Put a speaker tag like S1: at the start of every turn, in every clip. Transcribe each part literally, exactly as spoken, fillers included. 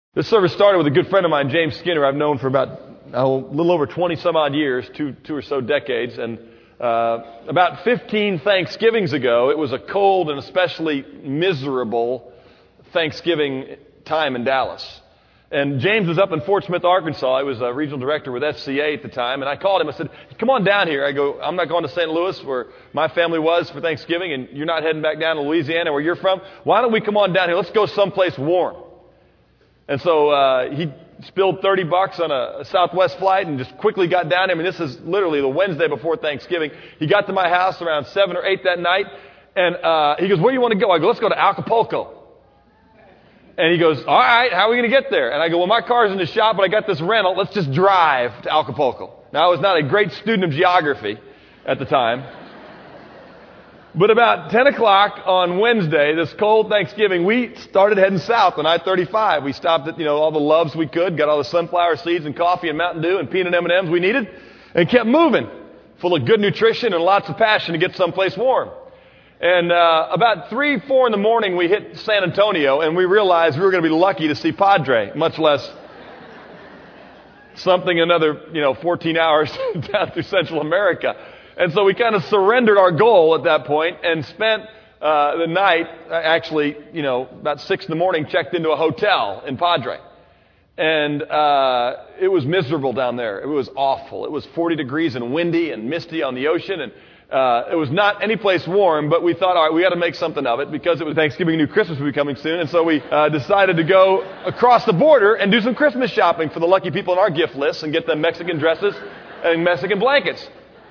S1: This service started with a good friend of mine, James Skinner. I've known for about oh, a little over twenty some odd years, two, two or so decades. And uh, about fifteen Thanksgivings ago, it was a cold and especially miserable Thanksgiving time in Dallas. And James was up in Fort Smith, Arkansas. I was a regional director with S C A at the time. And I called him. I said, come on down here. I go, I'm not going to Saint Louis where my family was for Thanksgiving, and you're not heading back down to Louisiana where you're from. Why don't we come on down here? Let's go someplace warm. And so uh he spilled thirty bucks on a, a Southwest flight and just quickly got down there. I mean, this is literally the Wednesday before Thanksgiving. He got to my house around seven or eight that night, and uh he goes, where do you want to go? I go, let's go to Acapulco. And he goes, all right, how are we going to get there? And I go, well, my car's in the shop, but I got this rental. Let's just drive to Acapulco. Now, I was not a great student of geography at the time. But about ten o'clock on Wednesday, this cold Thanksgiving, we started heading south on I thirty-five. We stopped at, you know, all the Loves we could, got all the sunflower seeds and coffee and Mountain Dew and peanut M and M's we needed, and kept moving, full of good nutrition and lots of passion to get someplace warm. And uh about three, four in the morning, we hit San Antonio, and we realized we were going to be lucky to see Padre, much less something another, you know, fourteen hours down through Central America. And so we kind of surrendered our goal at that point and spent uh the night, actually, you know, about six in the morning, checked into a hotel in Padre. And uh it was miserable down there. It was awful. It was forty degrees and windy and misty on the ocean, and uh it was not any place warm, but we thought, all right, we got to make something of it because it was Thanksgiving, New Christmas would be coming soon. And so we uh decided to go across the border and do some Christmas shopping for the lucky people in our gift list and get them Mexican dresses and Mexican blankets.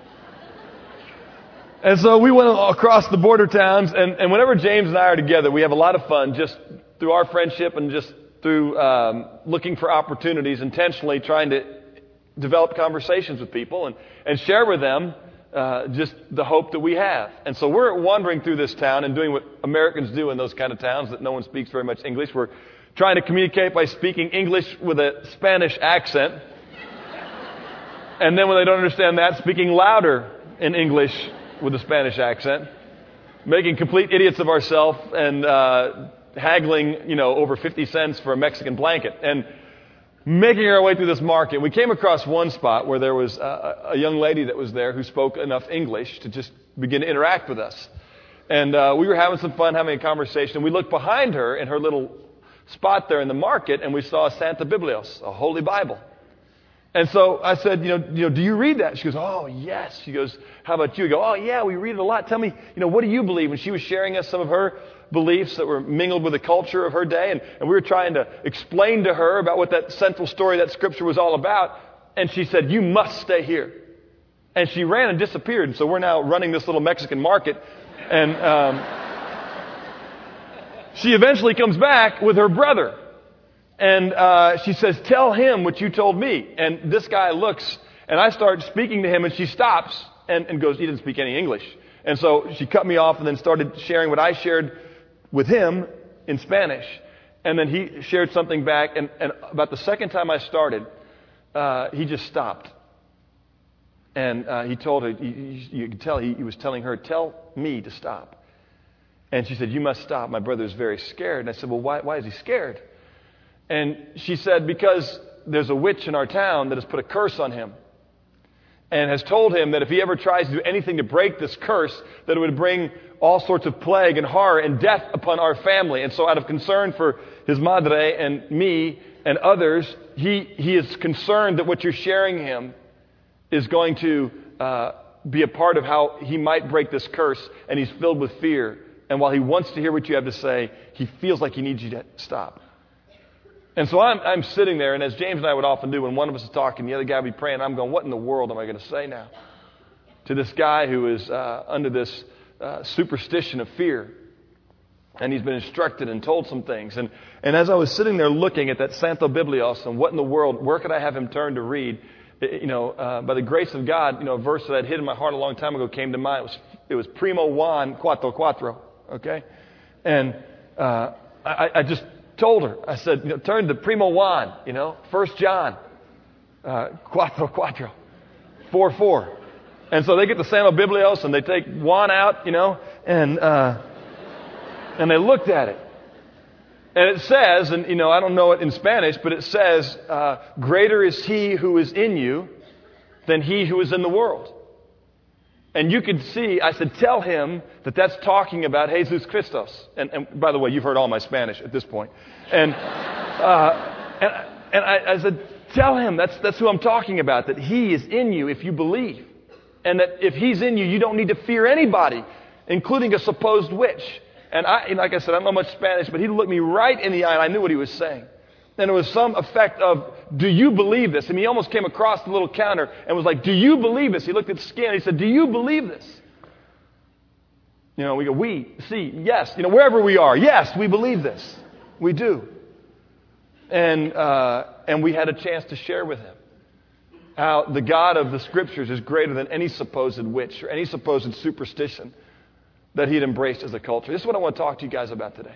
S1: And so we went across the border towns, and, and whenever James and I are together, we have a lot of fun just through our friendship and just through um, looking for opportunities, intentionally trying to develop conversations with people and, and share with them uh, just the hope that we have. And so we're wandering through this town and doing what Americans do in those kind of towns that no one speaks very much English. We're trying to communicate by speaking English with a Spanish accent. And then when they don't understand that, speaking louder in English with a Spanish accent, making complete idiots of ourselves, and uh haggling, you know, over fifty cents for a Mexican blanket, and making our way through this market. We came across one spot where there was a, a young lady that was there who spoke enough English to just begin to interact with us. And uh we were having some fun, having a conversation. We looked behind her in her little spot there in the market, and we saw a Santa Biblios, a Holy Bible. And so I said, you know, you know, do you read that? She goes, oh, yes. She goes, how about you? I go, oh, yeah, we read it a lot. Tell me, you know, what do you believe? And she was sharing us some of her beliefs that were mingled with the culture of her day. And, and we were trying to explain to her about what that central story, that scripture was all about. And she said, you must stay here. And she ran and disappeared. And so we're now running this little Mexican market. And um, she eventually comes back with her brother. And uh she says, tell him what you told me. And this guy looks, and I start speaking to him, and she stops and, and goes, he didn't speak any English. And so she cut me off and then started sharing what I shared with him in Spanish. And then he shared something back. And, and about the second time I started, uh he just stopped. And uh he told her, you, you could tell he, he was telling her, tell me to stop. And she said, you must stop. My brother is very scared. And I said, well, why, why is he scared? And she said, because there's a witch in our town that has put a curse on him and has told him that if he ever tries to do anything to break this curse, that it would bring all sorts of plague and horror and death upon our family. And so out of concern for his madre and me and others, he, he is concerned that what you're sharing him is going to uh, be a part of how he might break this curse, and he's filled with fear. And while he wants to hear what you have to say, he feels like he needs you to stop. And so I'm, I'm sitting there, and as James and I would often do, when one of us is talking, the other guy would be praying. I'm going, what in the world am I going to say now to this guy who is uh, under this uh, superstition of fear? And he's been instructed and told some things. And, and as I was sitting there looking at that Santo Biblios and what in the world, where could I have him turn to read? It, you know, uh, by the grace of God, you know, a verse that I'd hid in my heart a long time ago came to mind. It was, it was Primo Juan cuatro cuatro, okay? And uh, I, I just told her, I said, you know, turn to Primo Juan, you know, First John, uh, cuatro cuatro, four four. And so they get the Santo Biblios and they take Juan out, you know, and uh, and they looked at it. And it says, and you know, I don't know it in Spanish, but it says, uh, greater is he who is in you than he who is in the world. And you could see, I said, tell him that that's talking about Jesus Christos. And, and by the way, you've heard all my Spanish at this point. And, uh, and, and I, I said, tell him that's, that's who I'm talking about, that he is in you if you believe. And that if he's in you, you don't need to fear anybody, including a supposed witch. And I, and like I said, I don't know much Spanish, but he looked me right in the eye and I knew what he was saying. And it was some effect of, do you believe this? And he almost came across the little counter and was like, do you believe this? He looked at the scan and he said, do you believe this? You know, we go, we, see, yes. You know, wherever we are, yes, we believe this. We do. And, uh, and we had a chance to share with him how the God of the Scriptures is greater than any supposed witch or any supposed superstition that he'd embraced as a culture. This is what I want to talk to you guys about today.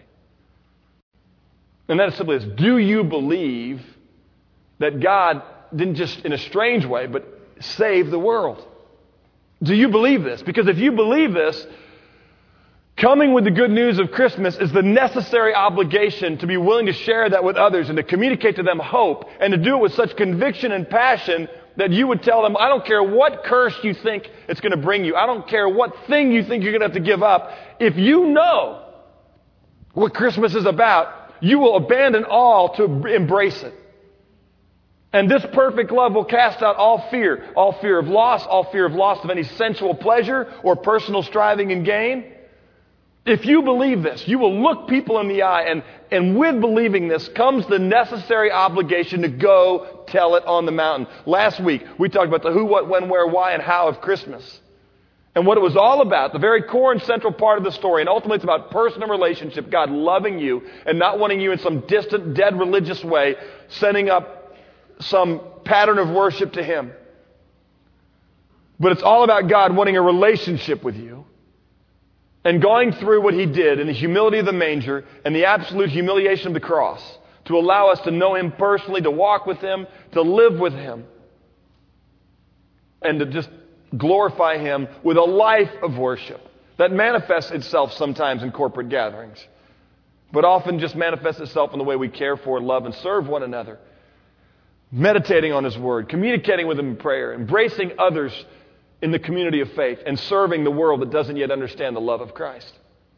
S1: And that is simply this. Do you believe that God didn't just in a strange way, but save the world? Do you believe this? Because if you believe this, coming with the good news of Christmas is the necessary obligation to be willing to share that with others and to communicate to them hope and to do it with such conviction and passion that you would tell them, I don't care what curse you think it's going to bring you. I don't care what thing you think you're going to have to give up. If you know what Christmas is about, you will abandon all to embrace it. And this perfect love will cast out all fear, all fear of loss, all fear of loss of any sensual pleasure or personal striving and gain. If you believe this, you will look people in the eye, and, and with believing this comes the necessary obligation to go tell it on the mountain. Last week, we talked about the who, what, when, where, why, and how of Christmas. And what it was all about, the very core and central part of the story, and ultimately it's about personal relationship, God loving you and not wanting you in some distant, dead religious way, setting up some pattern of worship to Him. But it's all about God wanting a relationship with you and going through what He did in the humility of the manger and the absolute humiliation of the cross to allow us to know Him personally, to walk with Him, to live with Him, and to just glorify Him with a life of worship that manifests itself sometimes in corporate gatherings, but often just manifests itself in the way we care for, love, and serve one another, meditating on His Word, communicating with Him in prayer, embracing others in the community of faith, and serving the world that doesn't yet understand the love of Christ,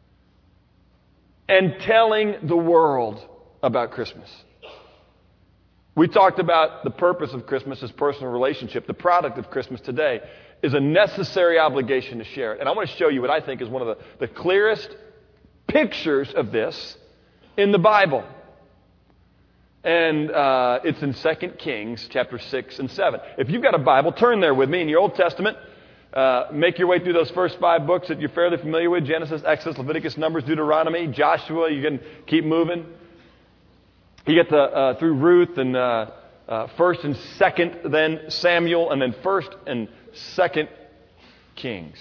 S1: and telling the world about Christmas. We talked about the purpose of Christmas as personal relationship. The product of Christmas today is a necessary obligation to share it. And I want to show you what I think is one of the, the clearest pictures of this in the Bible. And uh, it's in Second Kings chapter six and seven. If you've got a Bible, turn there with me in your Old Testament. Uh, make your way through those first five books that you're fairly familiar with. Genesis, Exodus, Leviticus, Numbers, Deuteronomy, Joshua. You can keep moving. You get to, uh, through Ruth and uh, uh, first and second, then Samuel, and then first and second Kings.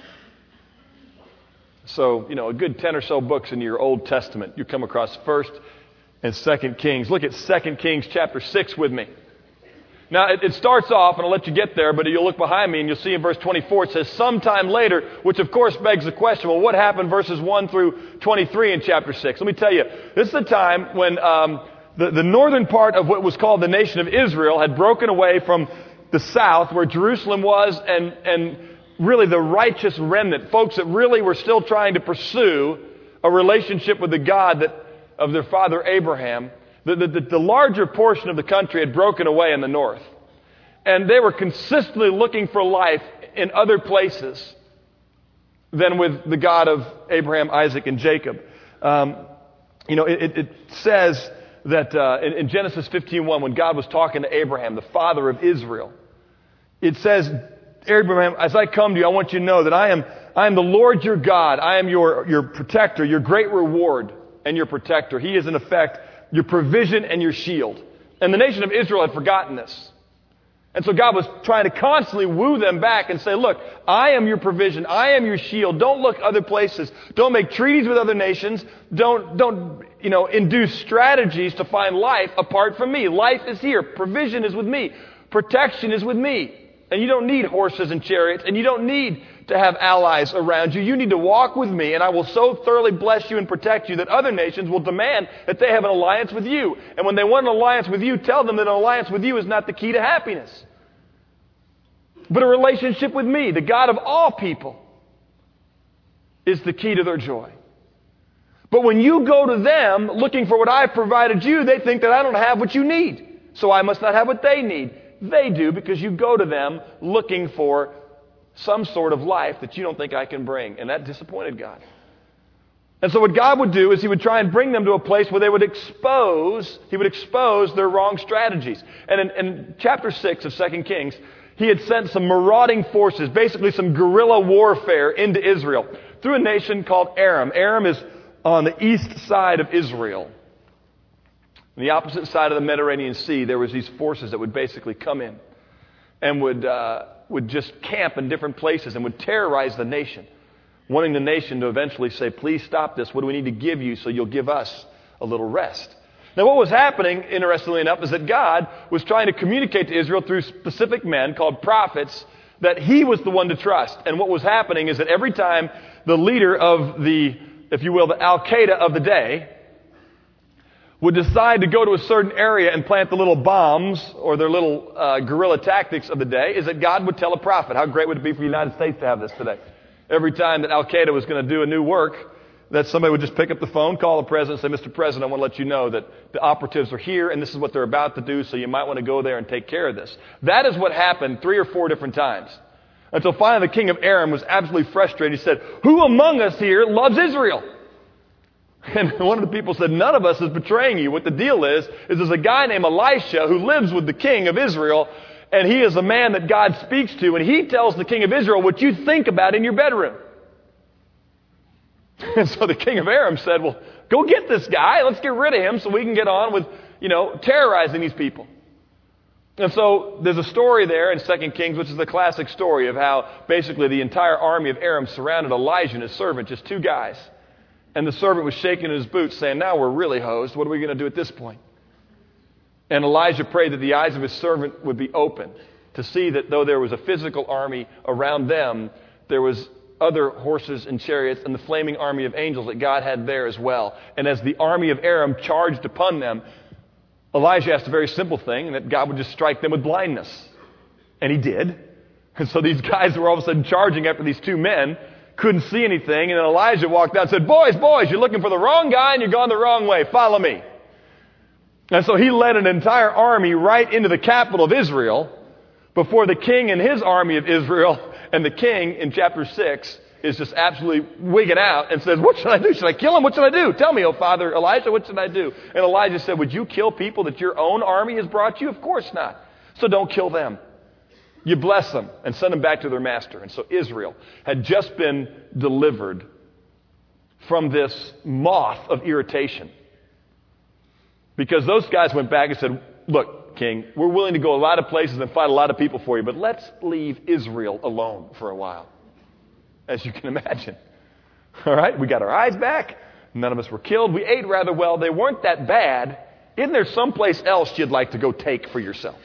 S1: So, you know, a good ten or so books in your Old Testament. You come across first and second Kings. Look at Second Kings chapter six with me. Now, it, it starts off, and I'll let you get there, but you'll look behind me and you'll see in verse twenty-four, it says, sometime later, which of course begs the question, well, what happened verses one through twenty-three in chapter six? Let me tell you, this is the time when um, the, the northern part of what was called the nation of Israel had broken away from the south, where Jerusalem was, and, and really the righteous remnant, folks that really were still trying to pursue a relationship with the God that of their father Abraham. The, the, the larger portion of the country had broken away in the north. And they were consistently looking for life in other places than with the God of Abraham, Isaac, and Jacob. Um, you know, it, it says that uh, in, in Genesis fifteen one, when God was talking to Abraham, the father of Israel, it says, Abraham, as I come to you, I want you to know that I am, I am the Lord your God. I am your, your protector, your great reward and your protector. He is, in effect, your provision and your shield. And the nation of Israel had forgotten this. And so God was trying to constantly woo them back and say, look, I am your provision. I am your shield. Don't look other places. Don't make treaties with other nations. Don't, don't, you know, induce strategies to find life apart from me. Life is here. Provision is with me. Protection is with me. And you don't need horses and chariots, and you don't need to have allies around you. You need to walk with me, and I will so thoroughly bless you and protect you that other nations will demand that they have an alliance with you. And when they want an alliance with you, tell them that an alliance with you is not the key to happiness, but a relationship with me, the God of all people, is the key to their joy. But when you go to them looking for what I've provided you, they think that I don't have what you need, so I must not have what they need. They do, because you go to them looking for some sort of life that you don't think I can bring. And that disappointed God. And so what God would do is he would try and bring them to a place where they would expose, he would expose their wrong strategies. And in, in chapter six of Second Kings, he had sent some marauding forces, basically some guerrilla warfare into Israel through a nation called Aram. Aram is on the east side of Israel. On the opposite side of the Mediterranean Sea, there was these forces that would basically come in and would uh, would just camp in different places and would terrorize the nation, wanting the nation to eventually say, please stop this. What do we need to give you so you'll give us a little rest? Now, what was happening, interestingly enough, is that God was trying to communicate to Israel through specific men called prophets that he was the one to trust. And what was happening is that every time the leader of the, if you will, the Al-Qaeda of the day would decide to go to a certain area and plant the little bombs or their little uh, guerrilla tactics of the day, is that God would tell a prophet. How great would it be for the United States to have this today? Every time that Al-Qaeda was going to do a new work, that somebody would just pick up the phone, call the president, and say, Mister President, I want to let you know that the operatives are here and this is what they're about to do, so you might want to go there and take care of this. That is what happened three or four different times. Until finally the king of Aram was absolutely frustrated. He said, who among us here loves Israel? And one of the people said, none of us is betraying you. What the deal is, is there's a guy named Elisha who lives with the king of Israel, and he is a man that God speaks to, and he tells the king of Israel what you think about in your bedroom. And so the king of Aram said, well, go get this guy. Let's get rid of him so we can get on with, you know, terrorizing these people. And so there's a story there in Second Kings, which is the classic story of how basically the entire army of Aram surrounded Elijah and his servant, just two guys. And the servant was shaking in his boots saying, now we're really hosed. What are we going to do at this point? And Elijah prayed that the eyes of his servant would be open to see that though there was a physical army around them, there was other horses and chariots and the flaming army of angels that God had there as well. And as the army of Aram charged upon them, Elijah asked a very simple thing, that God would just strike them with blindness. And he did. And so these guys were all of a sudden charging after these two men, couldn't see anything, and then Elijah walked out and said, boys, boys, you're looking for the wrong guy and you're going the wrong way. Follow me. And so he led an entire army right into the capital of Israel before the king and his army of Israel, and the king in chapter six is just absolutely wigging out and says, what should I do? Should I kill him? What should I do? Tell me, oh Father Elijah, what should I do? And Elijah said, would you kill people that your own army has brought you? Of course not. So don't kill them. You bless them and send them back to their master. And so Israel had just been delivered from this moth of irritation. Because those guys went back and said, look, king, we're willing to go a lot of places and fight a lot of people for you, but let's leave Israel alone for a while. As you can imagine. All right, we got our eyes back. None of us were killed. We ate rather well. They weren't that bad. Isn't there someplace else you'd like to go take for yourself?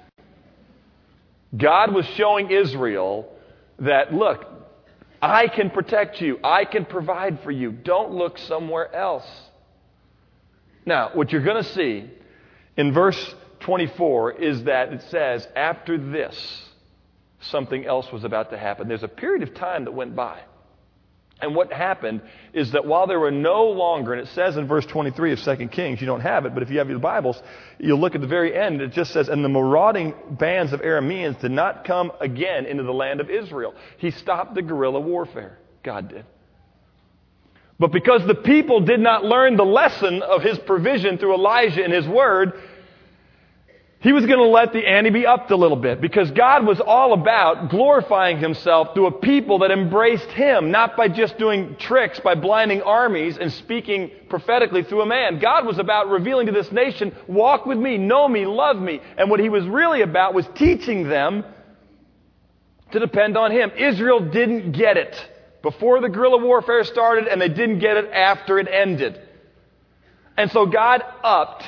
S1: God was showing Israel that, look, I can protect you. I can provide for you. Don't look somewhere else. Now, what you're going to see in verse twenty-four is that it says, after this, something else was about to happen. There's a period of time that went by. And what happened is that while there were no longer, and it says in verse twenty-three of Second Kings, you don't have it, but if you have your Bibles, you'll look at the very end, it just says, and the marauding bands of Arameans did not come again into the land of Israel. He stopped the guerrilla warfare. God did. But because the people did not learn the lesson of his provision through Elijah and his word, he was going to let the ante be upped a little bit, because God was all about glorifying himself through a people that embraced him, not by just doing tricks, by blinding armies and speaking prophetically through a man. God was about revealing to this nation, walk with me, know me, love me. And what he was really about was teaching them to depend on him. Israel didn't get it before the guerrilla warfare started, and they didn't get it after it ended. And so God upped,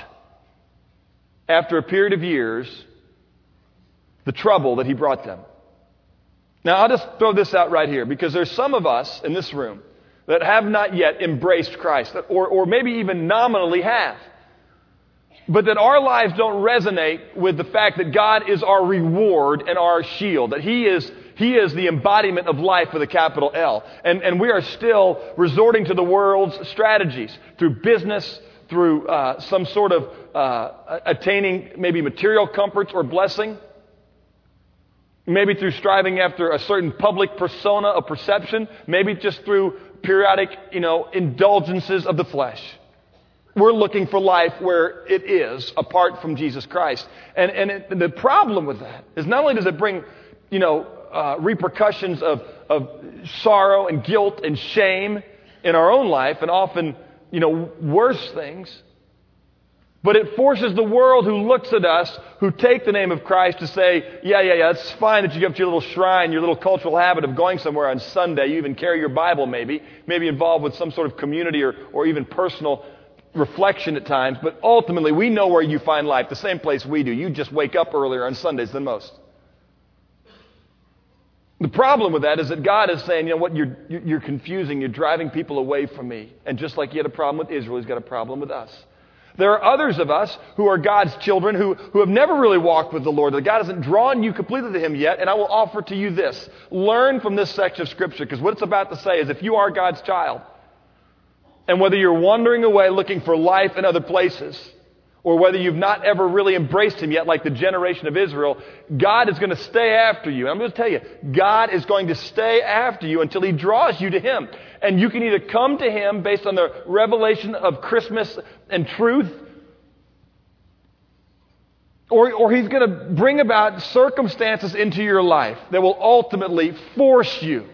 S1: after a period of years, the trouble that he brought them. Now, I'll just throw this out right here, because there's some of us in this room that have not yet embraced Christ, or, or maybe even nominally have. But that our lives don't resonate with the fact that God is our reward and our shield, that He is He is the embodiment of life with a capital L. And, and we are still resorting to the world's strategies through business, through uh, some sort of uh, attaining maybe material comforts or blessing, maybe through striving after a certain public persona of perception, maybe just through periodic, you know, indulgences of the flesh. We're looking for life where it is, apart from Jesus Christ. And, and, it, and the problem with that is not only does it bring, you know, uh, repercussions of, of sorrow and guilt and shame in our own life, and often, you know, worse things, but it forces the world who looks at us, who take the name of Christ, to say, yeah, yeah, yeah, it's fine that you go up to your little shrine, your little cultural habit of going somewhere on Sunday. You even carry your Bible maybe, maybe involved with some sort of community or, or even personal reflection at times. But ultimately, we know where you find life, the same place we do. You just wake up earlier on Sundays than most. The problem with that is that God is saying, you know what, you're, you're confusing, you're driving people away from me. And just like He had a problem with Israel, He's got a problem with us. There are others of us who are God's children who, who have never really walked with the Lord, that God hasn't drawn you completely to Him yet, and I will offer to you this. Learn from this section of Scripture, because what it's about to say is if you are God's child, and whether you're wandering away looking for life in other places, or whether you've not ever really embraced Him yet like the generation of Israel, God is going to stay after you. And I'm going to tell you, God is going to stay after you until He draws you to Him. And you can either come to Him based on the revelation of Christmas and truth, or, or He's going to bring about circumstances into your life that will ultimately force you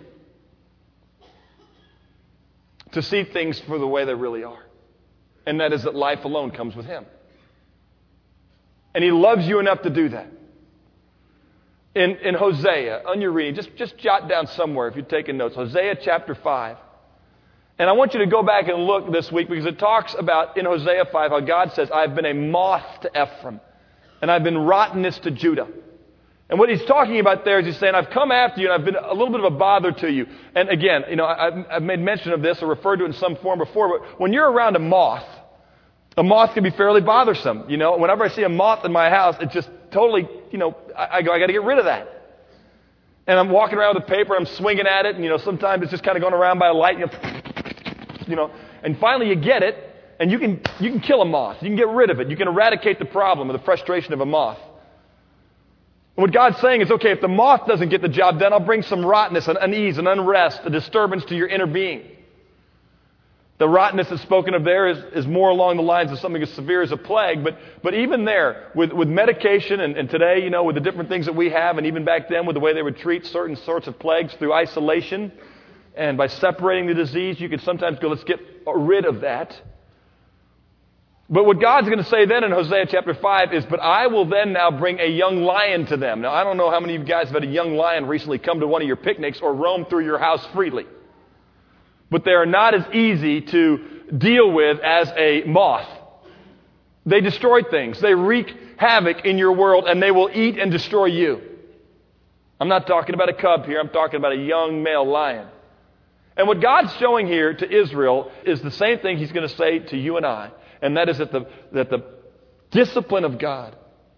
S1: to see things for the way they really are. And that is that life alone comes with Him. And He loves you enough to do that. In, in Hosea, on your reading, just, just jot down somewhere if you're taking notes. Hosea chapter five. And I want you to go back and look this week, because it talks about in Hosea five how God says, I've been a moth to Ephraim, and I've been rottenness to Judah. And what He's talking about there is He's saying, I've come after you and I've been a little bit of a bother to you. And again, you know, I've, I've made mention of this or referred to it in some form before, but when you're around a moth, a moth can be fairly bothersome. You know, whenever I see a moth in my house, it just totally, you know, I, I go, I got to get rid of that. And I'm walking around with a paper, I'm swinging at it, and, you know, sometimes it's just kind of going around by a light, you know, you know, and finally you get it, and you can, you can kill a moth. You can get rid of it. You can eradicate the problem or the frustration of a moth. And what God's saying is, okay, if the moth doesn't get the job done, I'll bring some rottenness and unease and unrest, a disturbance to your inner being. The rottenness that's spoken of there is, is more along the lines of something as severe as a plague. But, but even there, with, with medication and, and today, you know, with the different things that we have, and even back then with the way they would treat certain sorts of plagues through isolation, and by separating the disease, you could sometimes go, let's get rid of that. But what God's going to say then in Hosea chapter five is, but I will then now bring a young lion to them. Now, I don't know how many of you guys have had a young lion recently come to one of your picnics or roam through your house freely. But they are not as easy to deal with as a moth. They destroy things. They wreak havoc in your world, and they will eat and destroy you. I'm not talking about a cub here. I'm talking about a young male lion. And what God's showing here to Israel is the same thing He's going to say to you and I, and that is that the, that the discipline of God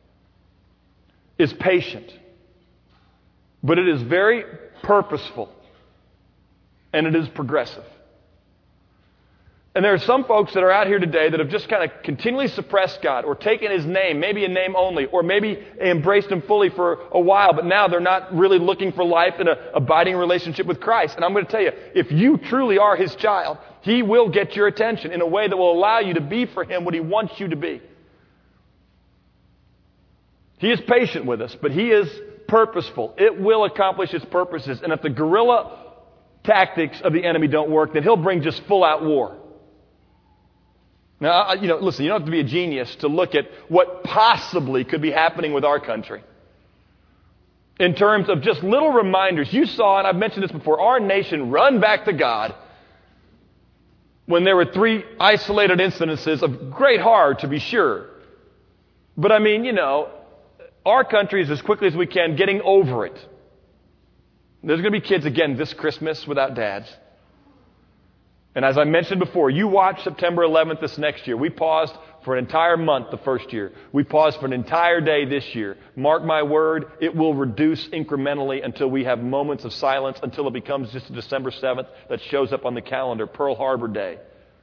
S1: is patient, but it is very purposeful. And it is progressive. And there are some folks that are out here today that have just kind of continually suppressed God or taken His name, maybe a name only, or maybe embraced Him fully for a while, but now they're not really looking for life in an abiding relationship with Christ. And I'm going to tell you, if you truly are His child, He will get your attention in a way that will allow you to be for Him what He wants you to be. He is patient with us, but He is purposeful. It will accomplish Its purposes. And if the guerrilla tactics of the enemy don't work, then he'll bring just full-out war. Now, you know, listen, you don't have to be a genius to look at what possibly could be happening with our country. In terms of just little reminders. You saw, and I've mentioned this before, our nation run back to God when there were three isolated incidences of great horror, to be sure. But I mean, you know, our country is as quickly as we can getting over it. There's going to be kids again this Christmas without dads. And as I mentioned before, you watch September eleventh this next year. We paused for an entire month the first year. We paused for an entire day this year. Mark my word, it will reduce incrementally until we have moments of silence, until it becomes just December seventh that shows up on the calendar, Pearl Harbor Day.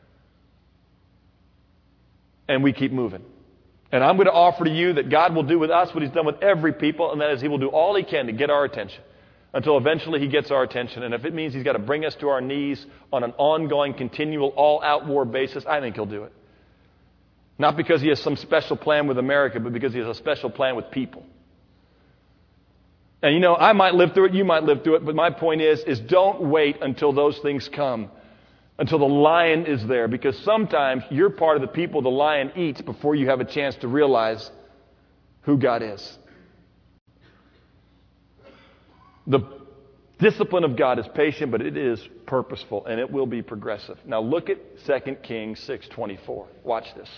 S1: And we keep moving. And I'm going to offer to you that God will do with us what He's done with every people, and that is He will do all He can to get our attention until eventually He gets our attention. And if it means He's got to bring us to our knees on an ongoing, continual, all-out war basis, I think He'll do it. Not because He has some special plan with America, but because He has a special plan with people. And you know, I might live through it, you might live through it, but my point is, is don't wait until those things come, until the lion is there, because sometimes you're part of the people the lion eats before you have a chance to realize who God is. The discipline of God is patient, but it is purposeful, and it will be progressive. Now look at Second Kings six twenty-four. Watch this.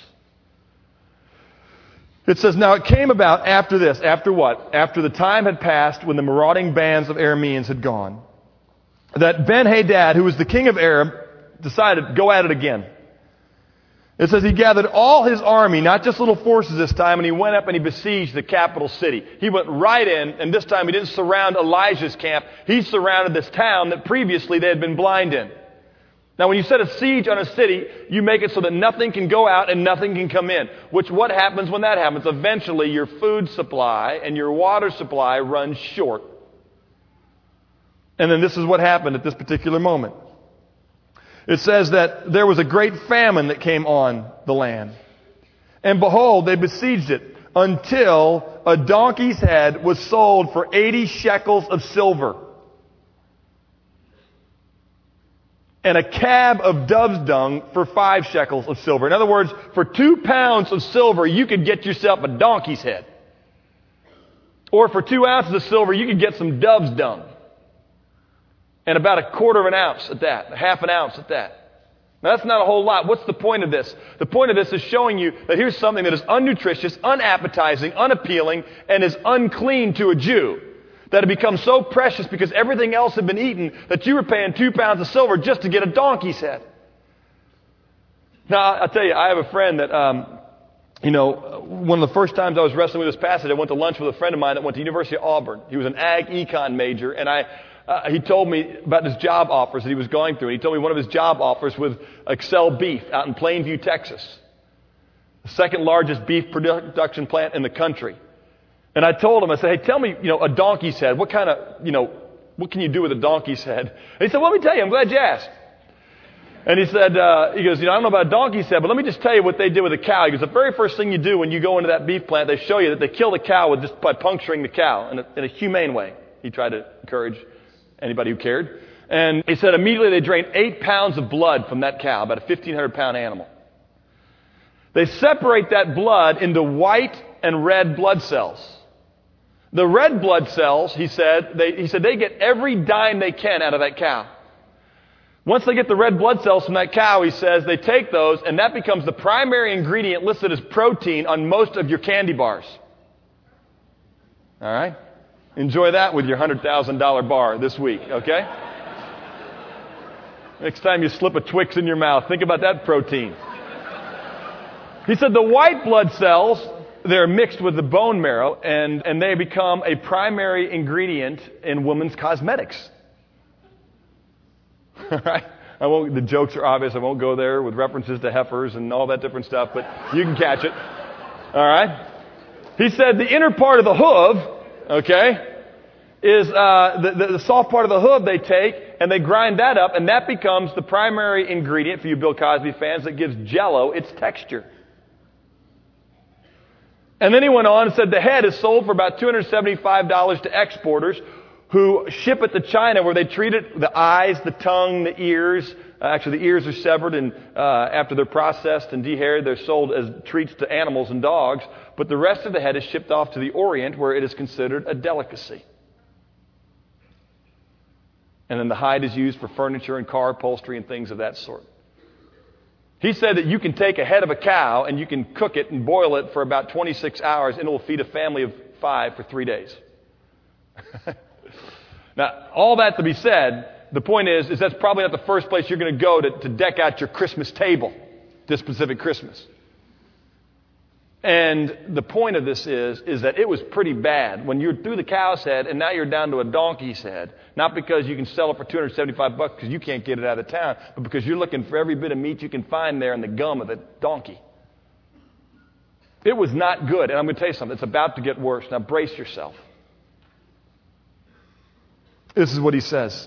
S1: It says, now it came about after this. After what? After the time had passed when the marauding bands of Arameans had gone, that Ben-Hadad, who was the king of Aram, decided, go at it again. It says he gathered all his army, not just little forces this time, and he went up and he besieged the capital city. He went right in, and this time he didn't surround Elijah's camp. He surrounded this town that previously they had been blind in. Now, when you set a siege on a city, you make it so that nothing can go out and nothing can come in. Which, what happens when that happens? Eventually, your food supply and your water supply runs short. And then this is what happened at this particular moment. It says that there was a great famine that came on the land. And behold, they besieged it until a donkey's head was sold for eighty shekels of silver. And a cab of dove's dung for five shekels of silver. In other words, for two pounds of silver, you could get yourself a donkey's head. Or for two ounces of silver, you could get some dove's dung. And about a quarter of an ounce at that, a half an ounce at that. Now that's not a whole lot. What's the point of this? The point of this is showing you that here's something that is unnutritious, unappetizing, unappealing, and is unclean to a Jew. That had become so precious because everything else had been eaten that you were paying two pounds of silver just to get a donkey's head. Now, I'll tell you, I have a friend that, um, you know, one of the first times I was wrestling with this passage, I went to lunch with a friend of mine that went to the University of Auburn. He was an ag econ major, and I, uh, he told me about his job offers that he was going through. And he told me one of his job offers with Excel Beef out in Plainview, Texas, the second largest beef production plant in the country. And I told him, I said, hey, tell me, you know, a donkey's head. What kind of, you know, what can you do with a donkey's head? And he said, well, let me tell you, I'm glad you asked. And he said, uh, he goes, you know, I don't know about a donkey's head, but let me just tell you what they did with a cow. He goes, the very first thing you do when you go into that beef plant, they show you that they kill the cow with just by puncturing the cow in a, in a humane way. He tried to encourage anybody who cared. And he said immediately they drained eight pounds of blood from that cow, about a fifteen hundred pound animal. They separate that blood into white and red blood cells. The red blood cells, he said, they, he said they get every dime they can out of that cow. Once they get the red blood cells from that cow, he says, they take those, and that becomes the primary ingredient listed as protein on most of your candy bars. All right? Enjoy that with your one hundred thousand dollars bar this week, okay? Next time you slip a Twix in your mouth, think about that protein. He said the white blood cells, they're mixed with the bone marrow, and, and they become a primary ingredient in women's cosmetics. All right? I won't, the jokes are obvious. I won't go there with references to heifers and all that different stuff, but you can catch it. All right? He said the inner part of the hoof, okay, is uh, the, the, the soft part of the hoof they take, and they grind that up, and that becomes the primary ingredient for you Bill Cosby fans that gives Jell-O its texture. And then he went on and said the head is sold for about two hundred seventy-five dollars to exporters who ship it to China where they treat it, the eyes, the tongue, the ears. Uh, actually, the ears are severed, and uh, after they're processed and dehaired, they're sold as treats to animals and dogs. But the rest of the head is shipped off to the Orient where it is considered a delicacy. And then the hide is used for furniture and car upholstery and things of that sort. He said that you can take a head of a cow and you can cook it and boil it for about twenty-six hours and it will feed a family of five for three days. Now, all that to be said, the point is, is that's probably not the first place you're going to go to, to deck out your Christmas table this specific Christmas. And the point of this is, is that it was pretty bad when you're through the cow's head and now you're down to a donkey's head. Not because you can sell it for two hundred seventy-five bucks because you can't get it out of town, but because you're looking for every bit of meat you can find there in the gum of the donkey. It was not good. And I'm going to tell you something. It's about to get worse. Now brace yourself. This is what he says.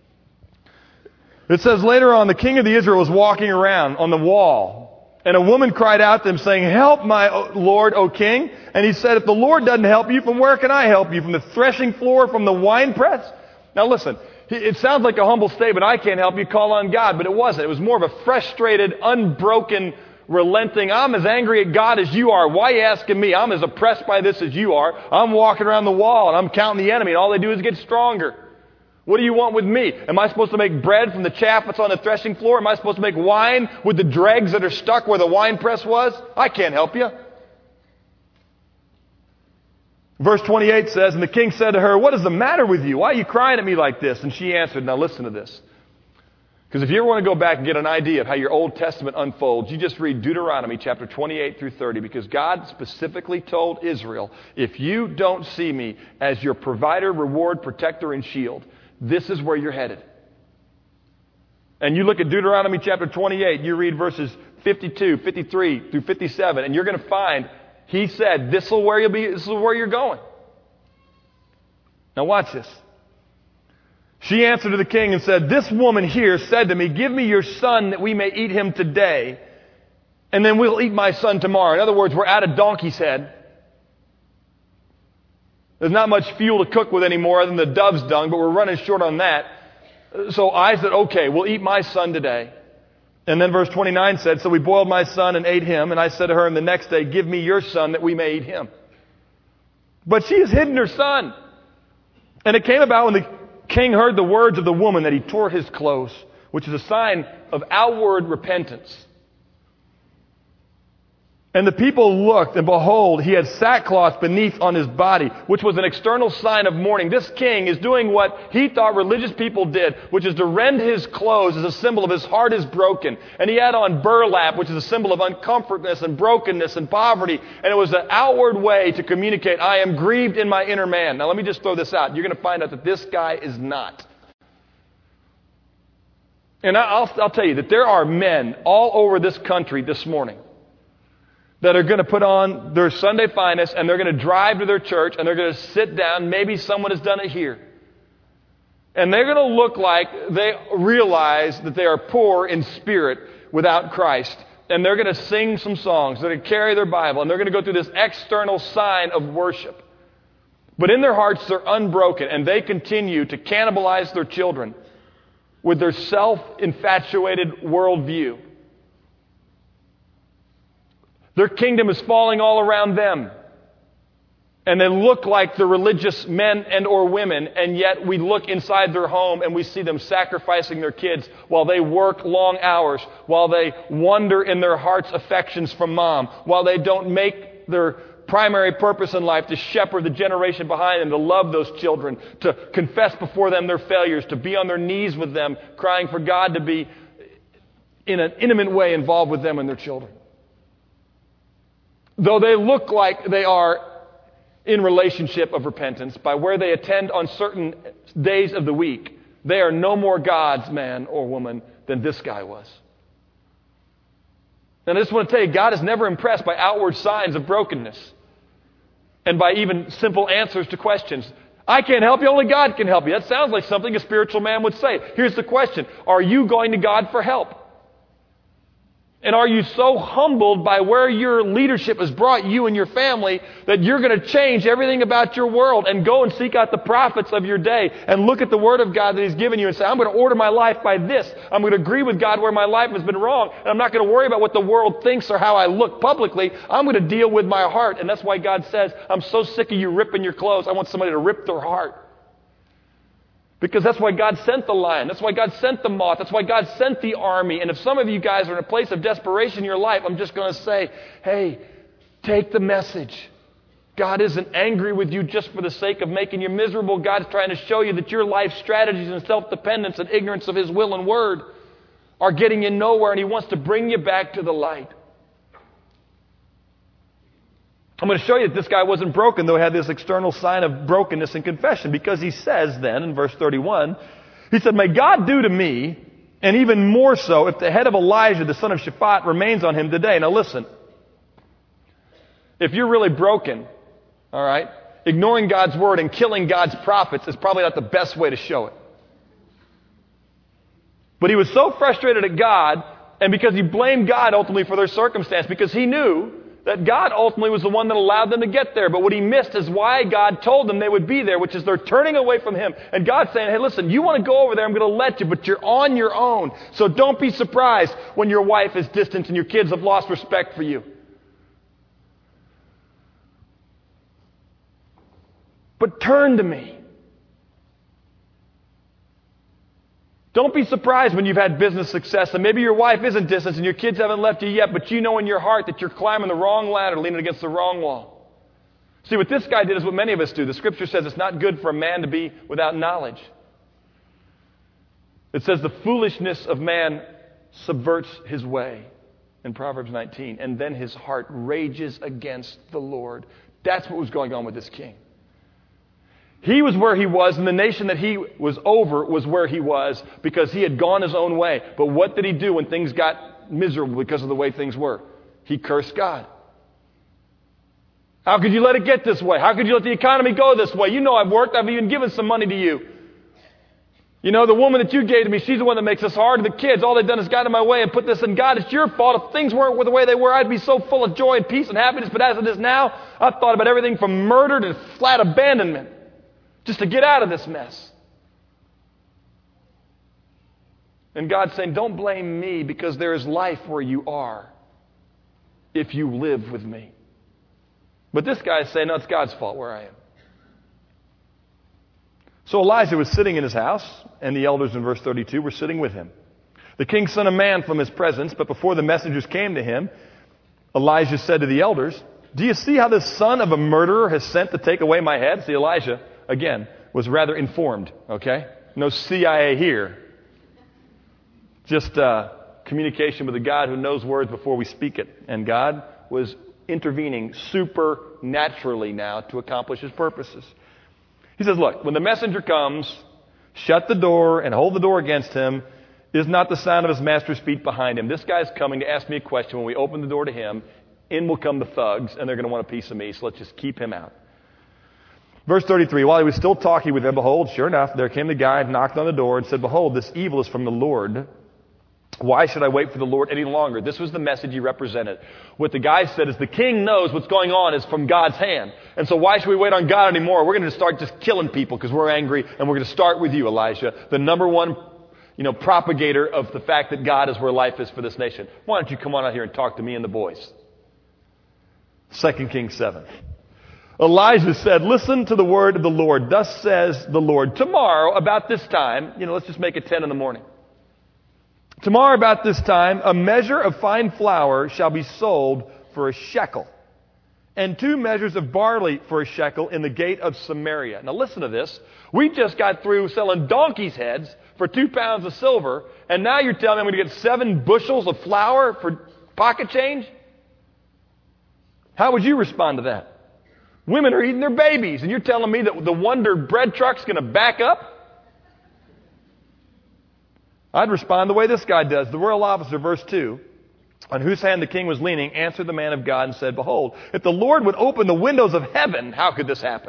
S1: It says later on, the king of the Israel was walking around on the wall. And a woman cried out to him saying, help my Lord, O king. And he said, if the Lord doesn't help you, from where can I help you? From the threshing floor, from the winepress? Now listen, it sounds like a humble statement. I can't help you, call on God. But it wasn't. It was more of a frustrated, unbroken, relenting. I'm as angry at God as you are. Why are you asking me? I'm as oppressed by this as you are. I'm walking around the wall and I'm counting the enemy. And all they do is get stronger. What do you want with me? Am I supposed to make bread from the chaff that's on the threshing floor? Am I supposed to make wine with the dregs that are stuck where the wine press was? I can't help you. Verse twenty-eight says, and the king said to her, what is the matter with you? Why are you crying at me like this? And she answered, now listen to this. Because if you ever want to go back and get an idea of how your Old Testament unfolds, you just read Deuteronomy chapter twenty-eight through thirty, because God specifically told Israel, if you don't see me as your provider, reward, protector, and shield, this is where you're headed. And you look at Deuteronomy chapter twenty-eight, you read verses fifty-two, fifty-three through fifty-seven, and you're going to find he said, this is where you'll be, this is where you're going. Now watch this. She answered to the king and said, this woman here said to me, give me your son that we may eat him today, and then we'll eat my son tomorrow. In other words, we're at a donkey's head. There's not much fuel to cook with anymore other than the dove's dung, but we're running short on that. So I said, okay, we'll eat my son today. And then verse twenty-nine said, so we boiled my son and ate him. And I said to her, and the next day, give me your son that we may eat him. But she has hidden her son. And it came about when the king heard the words of the woman that he tore his clothes, which is a sign of outward repentance. And the people looked, and behold, he had sackcloth beneath on his body, which was an external sign of mourning. This king is doing what he thought religious people did, which is to rend his clothes as a symbol of his heart is broken. And he had on burlap, which is a symbol of uncomfortness and brokenness and poverty. And it was an outward way to communicate, I am grieved in my inner man. Now let me just throw this out. You're going to find out that this guy is not. And I'll, I'll tell you that there are men all over this country this morning that are going to put on their Sunday finest and they're going to drive to their church and they're going to sit down. Maybe someone has done it here. And they're going to look like they realize that they are poor in spirit without Christ. And they're going to sing some songs. They're going to carry their Bible. And they're going to go through this external sign of worship. But in their hearts, they're unbroken. And they continue to cannibalize their children with their self-infatuated worldview. Their kingdom is falling all around them. And they look like the religious men and or women, and yet we look inside their home and we see them sacrificing their kids while they work long hours, while they wander in their heart's affections from mom, while they don't make their primary purpose in life to shepherd the generation behind them, to love those children, to confess before them their failures, to be on their knees with them, crying for God to be in an intimate way involved with them and their children. Though they look like they are in relationship of repentance by where they attend on certain days of the week, they are no more God's man or woman than this guy was. And I just want to tell you, God is never impressed by outward signs of brokenness and by even simple answers to questions. I can't help you, only God can help you. That sounds like something a spiritual man would say. Here's the question. Are you going to God for help? And are you so humbled by where your leadership has brought you and your family that you're going to change everything about your world and go and seek out the prophets of your day and look at the Word of God that He's given you and say, I'm going to order my life by this. I'm going to agree with God where my life has been wrong. And I'm not going to worry about what the world thinks or how I look publicly. I'm going to deal with my heart. And that's why God says, I'm so sick of you ripping your clothes. I want somebody to rip their heart. Because that's why God sent the lion. That's why God sent the moth. That's why God sent the army. And if some of you guys are in a place of desperation in your life, I'm just going to say, hey, take the message. God isn't angry with you just for the sake of making you miserable. God's trying to show you that your life strategies and self-dependence and ignorance of His will and word are getting you nowhere, and He wants to bring you back to the light. I'm going to show you that this guy wasn't broken, though he had this external sign of brokenness and confession, because he says then in verse thirty-one, he said, "May God do to me, and even more so, if the head of Elijah, the son of Shaphat, remains on him today." Now listen, if you're really broken, all right, ignoring God's word and killing God's prophets is probably not the best way to show it. But he was so frustrated at God, and because he blamed God ultimately for their circumstance, because he knew that God ultimately was the one that allowed them to get there. But what he missed is why God told them they would be there, which is they're turning away from Him. And God's saying, hey, listen, you want to go over there, I'm going to let you, but you're on your own. So don't be surprised when your wife is distant and your kids have lost respect for you. But turn to me. Don't be surprised when you've had business success and maybe your wife isn't distant and your kids haven't left you yet, but you know in your heart that you're climbing the wrong ladder, leaning against the wrong wall. See, what this guy did is what many of us do. The Scripture says it's not good for a man to be without knowledge. It says the foolishness of man subverts his way in Proverbs nineteen, and then his heart rages against the Lord. That's what was going on with this king. He was where he was, and the nation that he was over was where he was because he had gone his own way. But what did he do when things got miserable because of the way things were? He cursed God. How could you let it get this way? How could you let the economy go this way? You know I've worked. I've even given some money to you. You know, the woman that you gave to me, she's the one that makes this hard. And the kids, all they've done is got in my way and put this in God. It's your fault. If things weren't the way they were, I'd be so full of joy and peace and happiness. But as it is now, I've thought about everything from murder to flat abandonment. Just to get out of this mess. And God's saying, don't blame me because there is life where you are if you live with me. But this guy is saying, no, it's God's fault where I am. So Elijah was sitting in his house, and the elders in verse thirty-two were sitting with him. The king sent a man from his presence, but before the messengers came to him, Elijah said to the elders, "Do you see how this son of a murderer has sent to take away my head?" See, Elijah, again, was rather informed, okay? No C I A here. Just uh, communication with a God who knows words before we speak it. And God was intervening supernaturally now to accomplish His purposes. He says, look, when the messenger comes, shut the door and hold the door against him. Is not the sound of his master's feet behind him. This guy's coming to ask me a question. When we open the door to him, in will come the thugs, and they're going to want a piece of me, so let's just keep him out. Verse thirty-three, while he was still talking with them, behold, sure enough, there came the guy, knocked on the door, and said, "Behold, this evil is from the Lord. Why should I wait for the Lord any longer?" This was the message he represented. What the guy said is the king knows what's going on is from God's hand. And so why should we wait on God anymore? We're going to start just killing people because we're angry, and we're going to start with you, Elijah, the number one you know, propagator of the fact that God is where life is for this nation. Why don't you come on out here and talk to me and the boys? Second Kings seven. Elijah said, "Listen to the word of the Lord. Thus says the Lord, tomorrow about this time," you know, let's just make it ten in the morning. "Tomorrow about this time, a measure of fine flour shall be sold for a shekel, and two measures of barley for a shekel in the gate of Samaria." Now listen to this. We just got through selling donkeys' heads for two pounds of silver, and now you're telling me I'm going to get seven bushels of flour for pocket change? How would you respond to that? Women are eating their babies, and you're telling me that the Wonder bread truck's going to back up? I'd respond the way this guy does. The royal officer, verse two, on whose hand the king was leaning, answered the man of God and said, "Behold, if the Lord would open the windows of heaven, how could this happen?"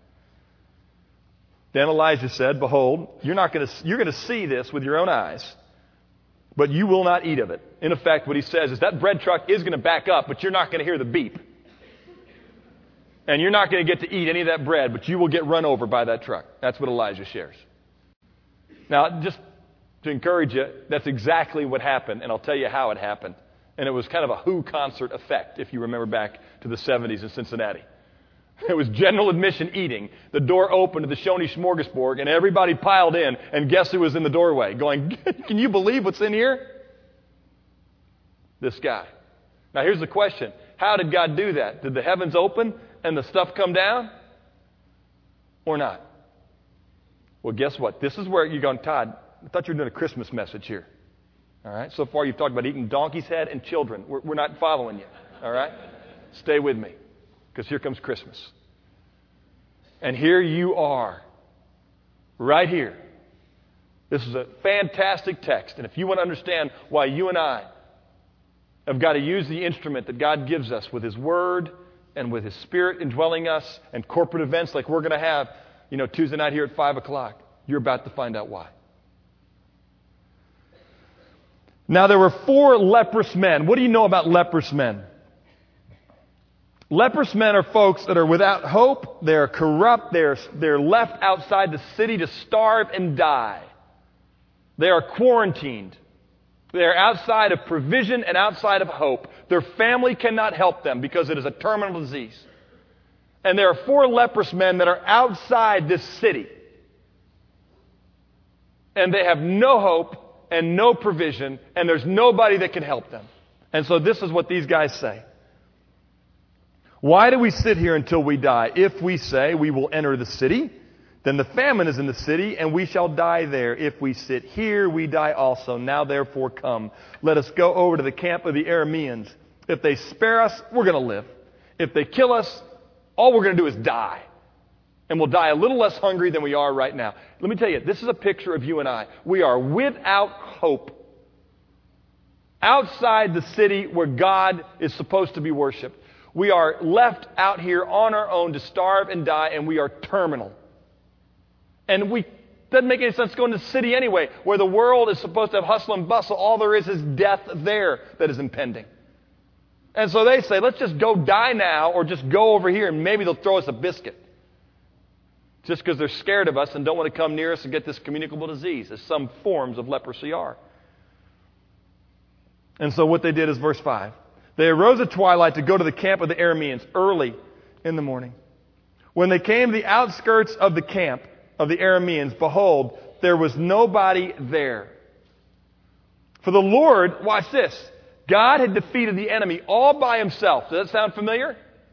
S1: Then Elijah said, "Behold, you're not going to, you're going to see this with your own eyes, but you will not eat of it." In effect, what he says is that bread truck is going to back up, but you're not going to hear the beep. And you're not going to get to eat any of that bread, but you will get run over by that truck. That's what Elijah shares. Now, just to encourage you, that's exactly what happened, and I'll tell you how it happened. And it was kind of a Who concert effect, if you remember back to the seventies in Cincinnati. It was general admission eating. The door opened to the Shoney Smorgasbord, and everybody piled in, and guess who was in the doorway going, "Can you believe what's in here?" This guy. Now, here's the question. How did God do that? Did the heavens open and the stuff come down? Or not? Well, guess what? This is where you're going, Todd, I thought you were doing a Christmas message here. All right? So far you've talked about eating donkey's head and children. We're, we're not following you. All right? Stay with me, because here comes Christmas. And here you are, right here. This is a fantastic text. And if you want to understand why you and I have got to use the instrument that God gives us with His Word and with His Spirit indwelling us and corporate events like we're going to have, you know, Tuesday night here at five o'clock, you're about to find out why. Now, there were four leprous men. What do you know about leprous men? Leprous men are folks that are without hope. They're corrupt. They're, they're left outside the city to starve and die. They are quarantined. They're outside of provision and outside of hope. Their family cannot help them because it is a terminal disease. And there are four leprous men that are outside this city. And they have no hope and no provision, and there's nobody that can help them. And so this is what these guys say. Why do we sit here until we die? If we say we will enter the city, then the famine is in the city, and we shall die there. If we sit here, we die also. Now therefore come. Let us go over to the camp of the Arameans. If they spare us, we're going to live. If they kill us, all we're going to do is die. And we'll die a little less hungry than we are right now. Let me tell you, this is a picture of you and I. We are without hope. Outside the city where God is supposed to be worshipped. We are left out here on our own to starve and die, and we are terminal. And we doesn't make any sense going to the city anyway, where the world is supposed to have hustle and bustle. All there is is death there that is impending. And so they say, let's just go die now, or just go over here, and maybe they'll throw us a biscuit. Just because they're scared of us and don't want to come near us and get this communicable disease, as some forms of leprosy are. And so what they did is verse five. They arose at twilight to go to the camp of the Arameans early in the morning. When they came to the outskirts of the camp of the Arameans, behold, there was nobody there. For the Lord, watch this, God had defeated the enemy all by Himself. Does that sound familiar?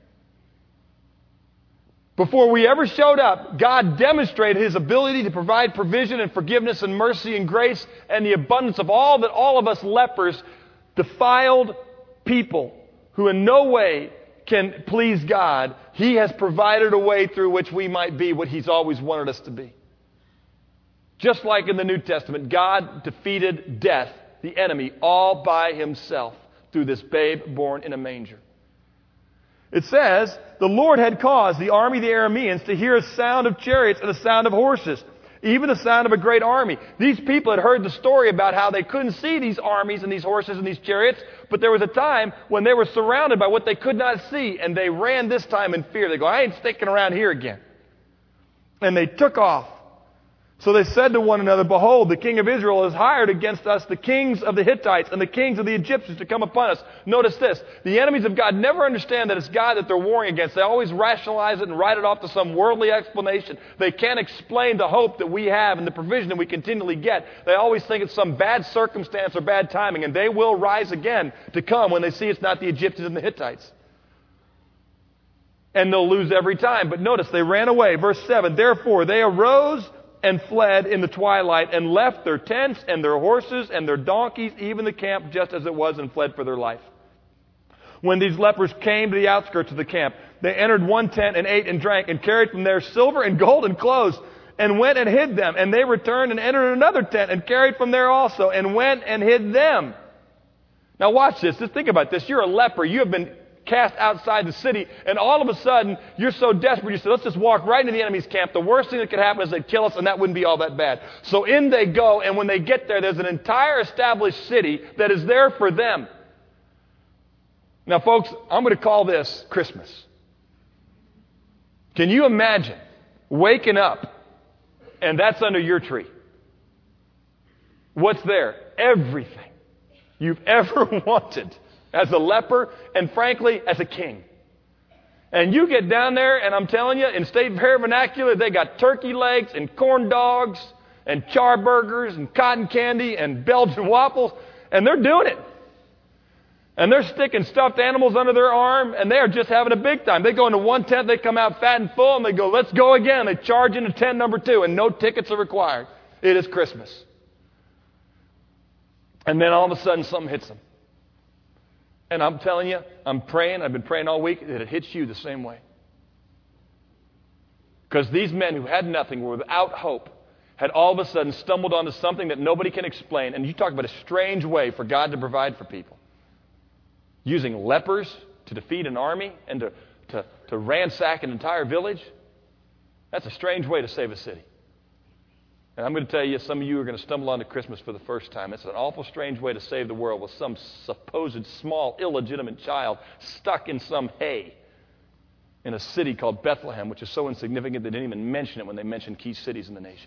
S1: Before we ever showed up, God demonstrated His ability to provide provision and forgiveness and mercy and grace and the abundance of all that all of us lepers, defiled people who in no way can please God, He has provided a way through which we might be what He's always wanted us to be. Just like in the New Testament, God defeated death, the enemy, all by Himself through this babe born in a manger. It says, the Lord had caused the army of the Arameans to hear a sound of chariots and a sound of horses, even the sound of a great army. These people had heard the story about how they couldn't see these armies and these horses and these chariots, but there was a time when they were surrounded by what they could not see, and they ran this time in fear. They go, I ain't sticking around here again. And they took off. So they said to one another, behold, the king of Israel has hired against us the kings of the Hittites and the kings of the Egyptians to come upon us. Notice this. The enemies of God never understand that it's God that they're warring against. They always rationalize it and write it off to some worldly explanation. They can't explain the hope that we have and the provision that we continually get. They always think it's some bad circumstance or bad timing, and they will rise again to come when they see it's not the Egyptians and the Hittites. And they'll lose every time. But notice, they ran away. Verse seven, therefore they arose and fled in the twilight, and left their tents and their horses and their donkeys, even the camp just as it was, and fled for their life. When these lepers came to the outskirts of the camp, they entered one tent and ate and drank and carried from there silver and gold and clothes and went and hid them. And they returned and entered another tent and carried from there also and went and hid them. Now watch this. Just think about this. You're a leper. You have been cast outside the city, and all of a sudden, you're so desperate, you say, let's just walk right into the enemy's camp. The worst thing that could happen is they'd kill us, and that wouldn't be all that bad. So in they go, and when they get there, there's an entire established city that is there for them. Now, folks, I'm going to call this Christmas. Can you imagine waking up, and that's under your tree? What's there? Everything you've ever wanted. As a leper, and frankly, as a king. And you get down there, and I'm telling you, in State Fair vernacular, they got turkey legs and corn dogs and charburgers and cotton candy and Belgian waffles, and they're doing it. And they're sticking stuffed animals under their arm, and they are just having a big time. They go into one tent, they come out fat and full, and they go, let's go again. They charge into tent number two, and no tickets are required. It is Christmas. And then all of a sudden, something hits them. And I'm telling you, I'm praying, I've been praying all week, that it hits you the same way. Because these men who had nothing, were without hope, had all of a sudden stumbled onto something that nobody can explain. And you talk about a strange way for God to provide for people. Using lepers to defeat an army and to, to, to ransack an entire village. That's a strange way to save a city. And I'm going to tell you, some of you are going to stumble onto Christmas for the first time. It's an awful strange way to save the world with some supposed small, illegitimate child stuck in some hay in a city called Bethlehem, which is so insignificant they didn't even mention it when they mentioned key cities in the nation.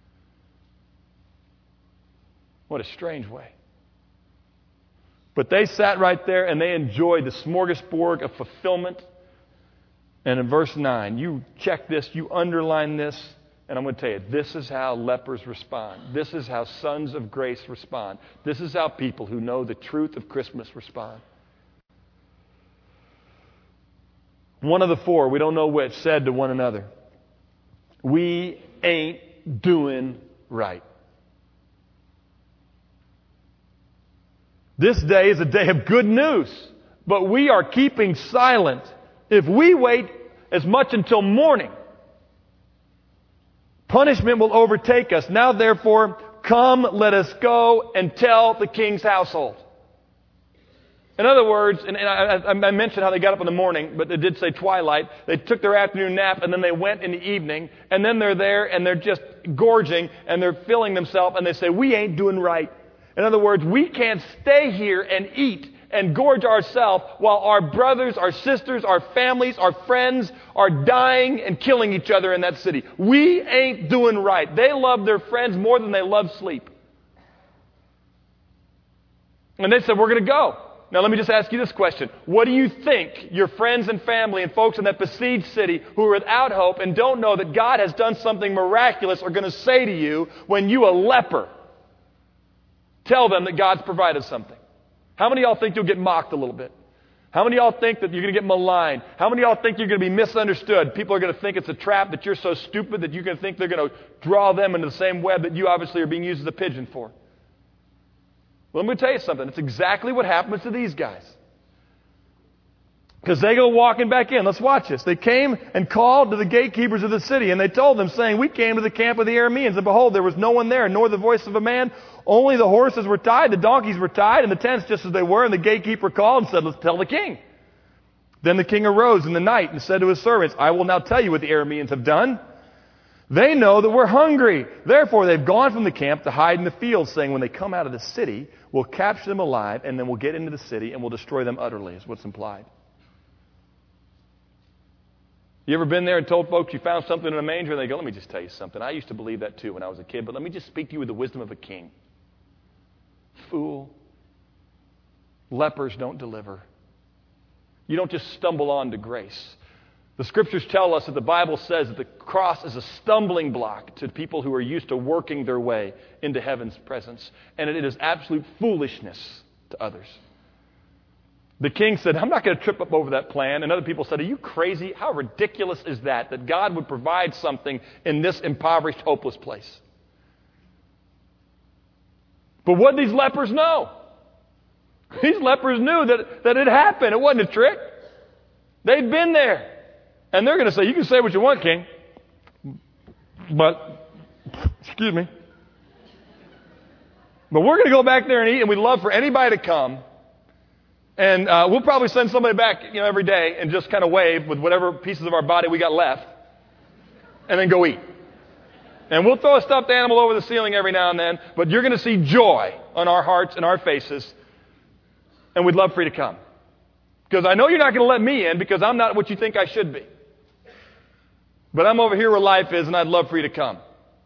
S1: What a strange way. But they sat right there and they enjoyed the smorgasbord of fulfillment. And in verse nine, you check this, you underline this, and I'm going to tell you, this is how lepers respond. This is how sons of grace respond. This is how people who know the truth of Christmas respond. One of the four, we don't know which, said to one another, we ain't doing right. This day is a day of good news, but we are keeping silent. If we wait as much until morning, punishment will overtake us. Now, therefore, come, let us go and tell the king's household. In other words, and, and I, I mentioned how they got up in the morning, but it did say twilight. They took their afternoon nap, and then they went in the evening, and then they're there, and they're just gorging, and they're filling themselves, and they say, we ain't doing right. In other words, we can't stay here and eat and gorge ourselves while our brothers, our sisters, our families, our friends are dying and killing each other in that city. We ain't doing right. They love their friends more than they love sleep. And they said, we're going to go. Now let me just ask you this question. What do you think your friends and family and folks in that besieged city who are without hope and don't know that God has done something miraculous are going to say to you when you, a leper, tell them that God's provided something? How many of y'all think you'll get mocked a little bit? How many of y'all think that you're going to get maligned? How many of y'all think you're going to be misunderstood? People are going to think it's a trap, that you're so stupid that you're going to think they're going to draw them into the same web that you obviously are being used as a pigeon for. Well, let me tell you something. It's exactly what happens to these guys. Because they go walking back in. Let's watch this. They came and called to the gatekeepers of the city, and they told them, saying, we came to the camp of the Arameans, and behold, there was no one there, nor the voice of a man. Only the horses were tied, the donkeys were tied, and the tents just as they were. And the gatekeeper called and said, let's tell the king. Then the king arose in the night and said to his servants, I will now tell you what the Arameans have done. They know that we're hungry. Therefore, they've gone from the camp to hide in the fields, saying, when they come out of the city, we'll capture them alive, and then we'll get into the city, and we'll destroy them utterly, is what's implied. You ever been there and told folks you found something in a manger, and they go, let me just tell you something. I used to believe that too when I was a kid, but let me just speak to you with the wisdom of a king. Fool. Lepers don't deliver. You don't just stumble on to grace. The Scriptures tell us that the Bible says that the cross is a stumbling block to people who are used to working their way into heaven's presence. And it is absolute foolishness to others. The king said, I'm not going to trip up over that plan. And other people said, are you crazy? How ridiculous is that, that God would provide something in this impoverished, hopeless place? But what did these lepers know? These lepers knew that, that it happened. It wasn't a trick. They'd been there. And they're going to say, you can say what you want, king. But, excuse me. But we're going to go back there and eat, and we'd love for anybody to come. And uh, we'll probably send somebody back, you know, every day and just kind of wave with whatever pieces of our body we got left, and then go eat. And we'll throw a stuffed animal over the ceiling every now and then, but you're going to see joy on our hearts and our faces, and we'd love for you to come. Because I know you're not going to let me in because I'm not what you think I should be. But I'm over here where life is, and I'd love for you to come.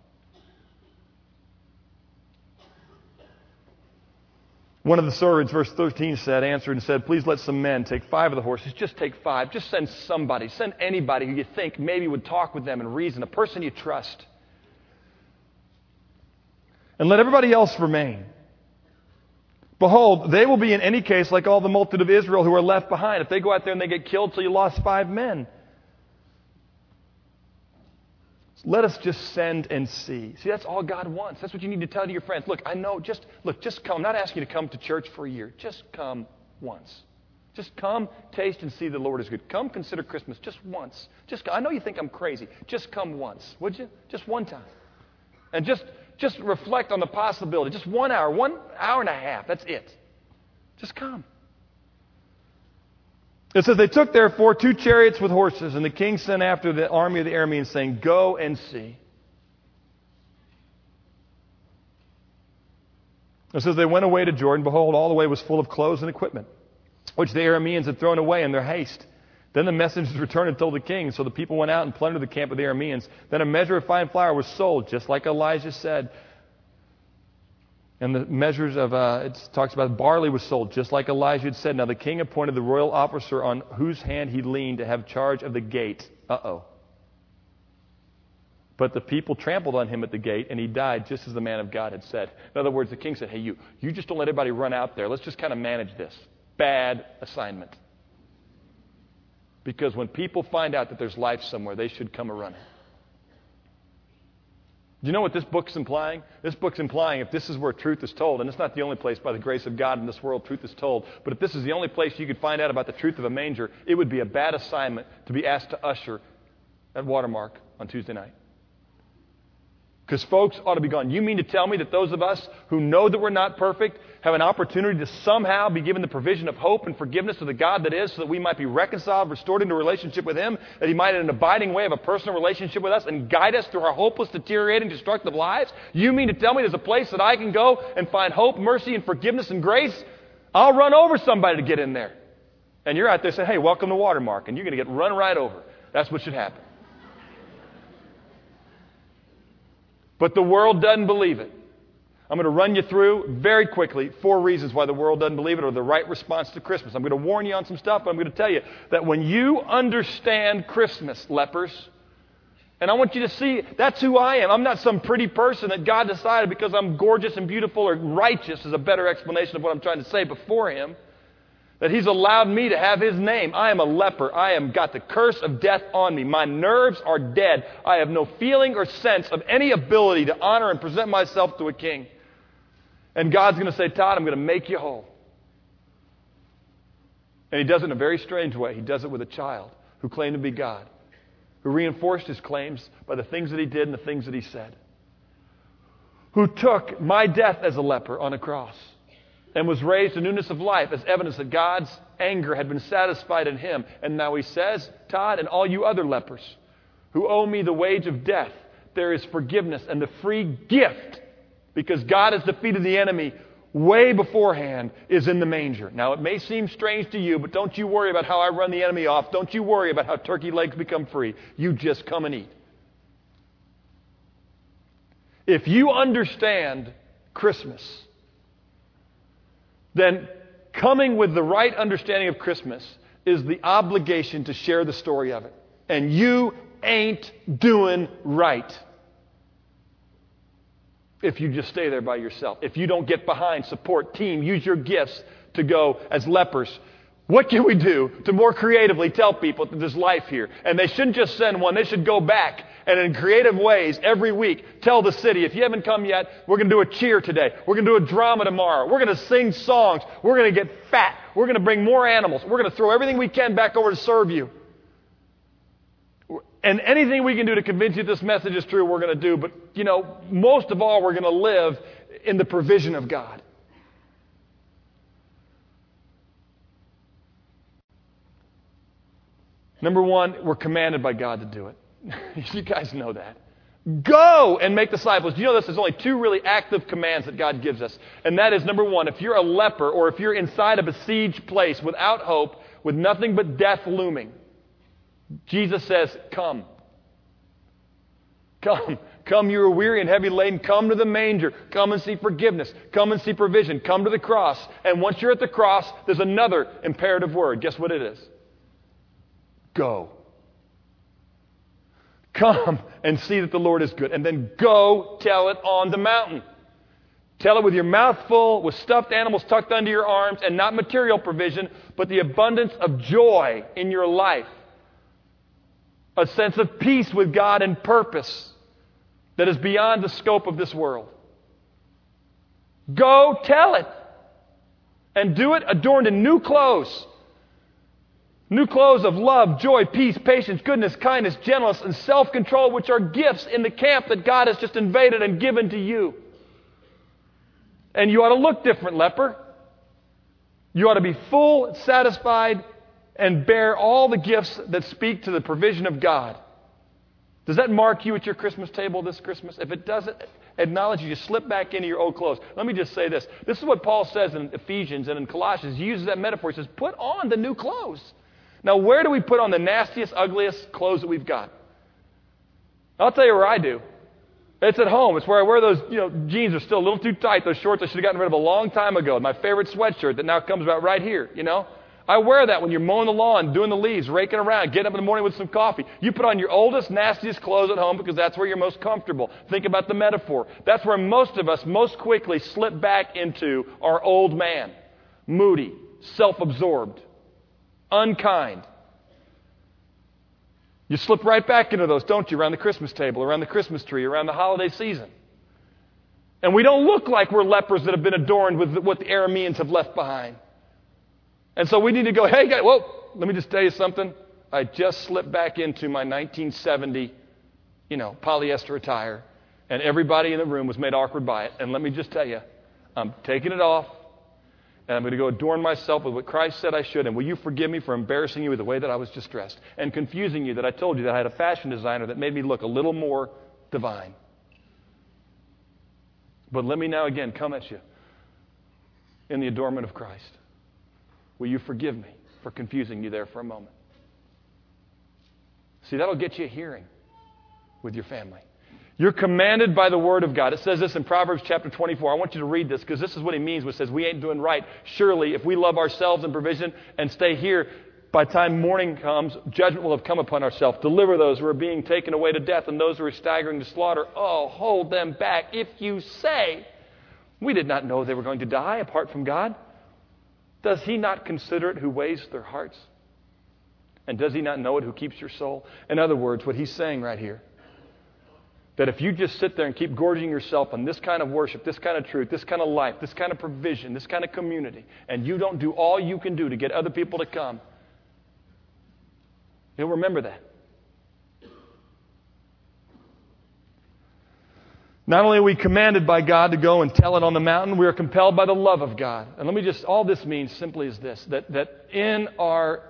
S1: One of the servants, verse thirteen said, answered and said, please let some men take five of the horses. Just take five. Just send somebody. Send anybody who you think maybe would talk with them and reason, a person you trust. And let everybody else remain. Behold, they will be in any case like all the multitude of Israel who are left behind. If they go out there and they get killed till you lost five men. Let us just send and see. See, that's all God wants. That's what you need to tell to your friends. Look, I know, just, look, just come. I'm not asking you to come to church for a year. Just come once. Just come, taste, and see the Lord is good. Come consider Christmas just once. Just, I know you think I'm crazy. Just come once, would you? Just one time. And just, just reflect on the possibility. Just one hour, one hour and a half. That's it. Just come. It says, they took therefore two chariots with horses, and the king sent after the army of the Arameans, saying, go and see. It says, they went away to Jordan. Behold, all the way was full of clothes and equipment, which the Arameans had thrown away in their haste. Then the messengers returned and told the king. So the people went out and plundered the camp of the Arameans. Then a measure of fine flour was sold, just like Elijah said. And the measures of, uh, it talks about barley was sold, just like Elijah had said. Now the king appointed the royal officer on whose hand he leaned to have charge of the gate. Uh-oh. But the people trampled on him at the gate, and he died just as the man of God had said. In other words, the king said, hey, you, you just don't let everybody run out there. Let's just kind of manage this. Bad assignment. Because when people find out that there's life somewhere, they should come a-running. Do you know what this book's implying? This book's implying if this is where truth is told, and it's not the only place by the grace of God in this world truth is told, but if this is the only place you could find out about the truth of a manger, it would be a bad assignment to be asked to usher at Watermark on Tuesday night. Because folks ought to be gone. You mean to tell me that those of us who know that we're not perfect have an opportunity to somehow be given the provision of hope and forgiveness to the God that is, so that we might be reconciled, restored into a relationship with Him, that He might in an abiding way have a personal relationship with us and guide us through our hopeless, deteriorating, destructive lives? You mean to tell me there's a place that I can go and find hope, mercy, and forgiveness and grace? I'll run over somebody to get in there. And you're out there saying, hey, welcome to Watermark, and you're going to get run right over. That's what should happen. But the world doesn't believe it. I'm going to run you through very quickly four reasons why the world doesn't believe it or the right response to Christmas. I'm going to warn you on some stuff, but I'm going to tell you that when you understand Christmas, lepers, and I want you to see that's who I am. I'm not some pretty person that God decided because I'm gorgeous and beautiful or righteous is a better explanation of what I'm trying to say before Him. That He's allowed me to have His name. I am a leper. I am got the curse of death on me. My nerves are dead. I have no feeling or sense of any ability to honor and present myself to a king. And God's going to say, Todd, I'm going to make you whole. And He does it in a very strange way. He does it with a child who claimed to be God, who reinforced His claims by the things that He did and the things that He said, who took my death as a leper on a cross and was raised to newness of life as evidence that God's anger had been satisfied in Him. And now He says, Todd, and all you other lepers who owe me the wage of death, there is forgiveness and the free gift, because God has defeated the enemy way beforehand, is in the manger. Now, it may seem strange to you, but don't you worry about how I run the enemy off. Don't you worry about how turkey legs become free. You just come and eat. If you understand Christmas, then coming with the right understanding of Christmas is the obligation to share the story of it. And you ain't doing right if you just stay there by yourself. If you don't get behind, support, team, use your gifts to go as lepers. What can we do to more creatively tell people that there's life here? And they shouldn't just send one. They should go back and in creative ways every week tell the city, if you haven't come yet, we're going to do a cheer today. We're going to do a drama tomorrow. We're going to sing songs. We're going to get fat. We're going to bring more animals. We're going to throw everything we can back over to serve you. And anything we can do to convince you this message is true, we're going to do. But, you know, most of all, we're going to live in the provision of God. Number one, we're commanded by God to do it. You guys know that. Go and make disciples. Do you know this? There's only two really active commands that God gives us. And that is, number one, if you're a leper or if you're inside a besieged place without hope, with nothing but death looming, Jesus says, come. Come. Come, you are weary and heavy laden. Come to the manger. Come and see forgiveness. Come and see provision. Come to the cross. And once you're at the cross, there's another imperative word. Guess what it is? Go. Come and see that the Lord is good. And then go tell it on the mountain. Tell it with your mouth full, with stuffed animals tucked under your arms, and not material provision, but the abundance of joy in your life. A sense of peace with God and purpose that is beyond the scope of this world. Go tell it. And do it adorned in new clothes. New clothes of love, joy, peace, patience, goodness, kindness, gentleness, and self-control, which are gifts in the camp that God has just invaded and given to you. And you ought to look different, leper. You ought to be full, satisfied, and bear all the gifts that speak to the provision of God. Does that mark you at your Christmas table this Christmas? If it doesn't, acknowledge you, just slip back into your old clothes. Let me just say this. This is what Paul says in Ephesians and in Colossians. He uses that metaphor. He says, put on the new clothes. Now, where do we put on the nastiest, ugliest clothes that we've got? I'll tell you where I do. It's at home. It's where I wear those, you know, jeans are still a little too tight. Those shorts I should have gotten rid of a long time ago. My favorite sweatshirt that now comes about right here, you know. I wear that when you're mowing the lawn, doing the leaves, raking around, getting up in the morning with some coffee. You put on your oldest, nastiest clothes at home because that's where you're most comfortable. Think about the metaphor. That's where most of us most quickly slip back into our old man. Moody, self-absorbed, unkind. You slip right back into those, don't you, around the Christmas table, around the Christmas tree, around the holiday season. And we don't look like we're lepers that have been adorned with what the Arameans have left behind. And so we need to go, hey, guys, whoa, let me just tell you something. I just slipped back into my nineteen seventy, you know, polyester attire, and everybody in the room was made awkward by it. And let me just tell you, I'm taking it off, and I'm going to go adorn myself with what Christ said I should. And will you forgive me for embarrassing you with the way that I was just dressed and confusing you that I told you that I had a fashion designer that made me look a little more divine. But let me now again come at you in the adornment of Christ. Will you forgive me for confusing you there for a moment? See, that'll get you a hearing with your family. You're commanded by the Word of God. It says this in Proverbs chapter twenty-four. I want you to read this because this is what he means when it says we ain't doing right. Surely, if we love ourselves and provision and stay here, by the time morning comes, judgment will have come upon ourselves. Deliver those who are being taken away to death and those who are staggering to slaughter. Oh, hold them back. If you say, we did not know they were going to die apart from God. Does he not consider it who weighs their hearts? And does he not know it who keeps your soul? In other words, what he's saying right here, that if you just sit there and keep gorging yourself on this kind of worship, this kind of truth, this kind of life, this kind of provision, this kind of community, and you don't do all you can do to get other people to come, you'll remember that. Not only are we commanded by God to go and tell it on the mountain, we are compelled by the love of God. And let me just, all this means simply is this, that, that in our,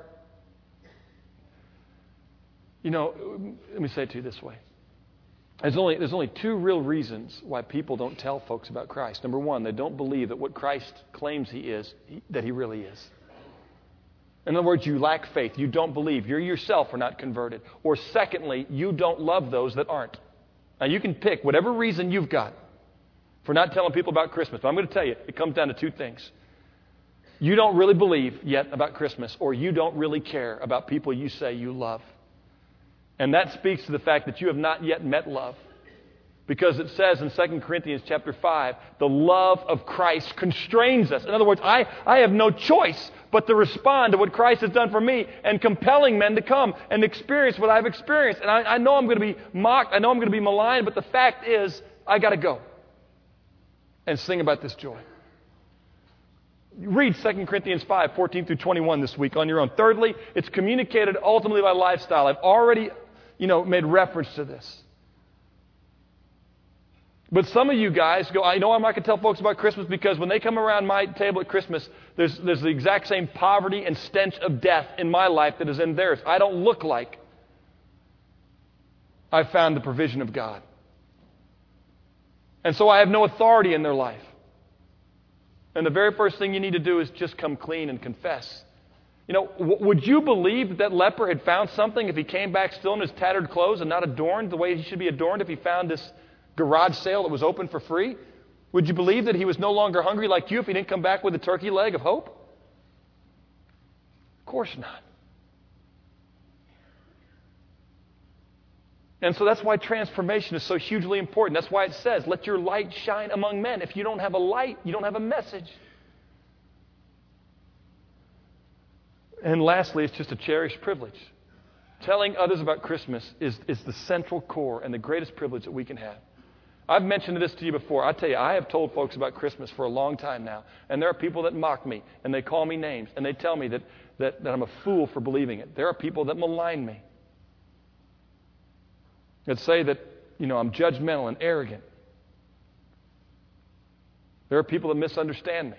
S1: you know, let me say it to you this way. There's only, there's only two real reasons why people don't tell folks about Christ. Number one, they don't believe that what Christ claims he is, that he really is. In other words, you lack faith. You don't believe. You yourself are not converted. Or secondly, you don't love those that aren't. Now, you can pick whatever reason you've got for not telling people about Christmas. But I'm going to tell you, it comes down to two things. You don't really believe yet about Christmas, or you don't really care about people you say you love. And that speaks to the fact that you have not yet met love. Because it says in Second Corinthians chapter five, the love of Christ constrains us. In other words, I, I have no choice but to respond to what Christ has done for me and compelling men to come and experience what I've experienced. And I, I know I'm going to be mocked. I know I'm going to be maligned. But the fact is, I got to go and sing about this joy. Read Second Corinthians five, fourteen through twenty-one this week on your own. Thirdly, it's communicated ultimately by lifestyle. I've already, you know, made reference to this. But some of you guys go, I know I'm not going to tell folks about Christmas because when they come around my table at Christmas, there's, there's the exact same poverty and stench of death in my life that is in theirs. I don't look like I've found the provision of God. And so I have no authority in their life. And the very first thing you need to do is just come clean and confess. You know, w- would you believe that that leper had found something if he came back still in his tattered clothes and not adorned the way he should be adorned if he found this garage sale that was open for free? Would you believe that he was no longer hungry like you if he didn't come back with a turkey leg of hope? Of course not. And so that's why transformation is so hugely important. That's why it says, let your light shine among men. If you don't have a light, you don't have a message. And lastly, it's just a cherished privilege. Telling others about Christmas is, is the central core and the greatest privilege that we can have. I've mentioned this to you before. I tell you, I have told folks about Christmas for a long time now. And there are people that mock me, and they call me names, and they tell me that, that, that I'm a fool for believing it. There are people that malign me, that say that, you know, I'm judgmental and arrogant. There are people that misunderstand me.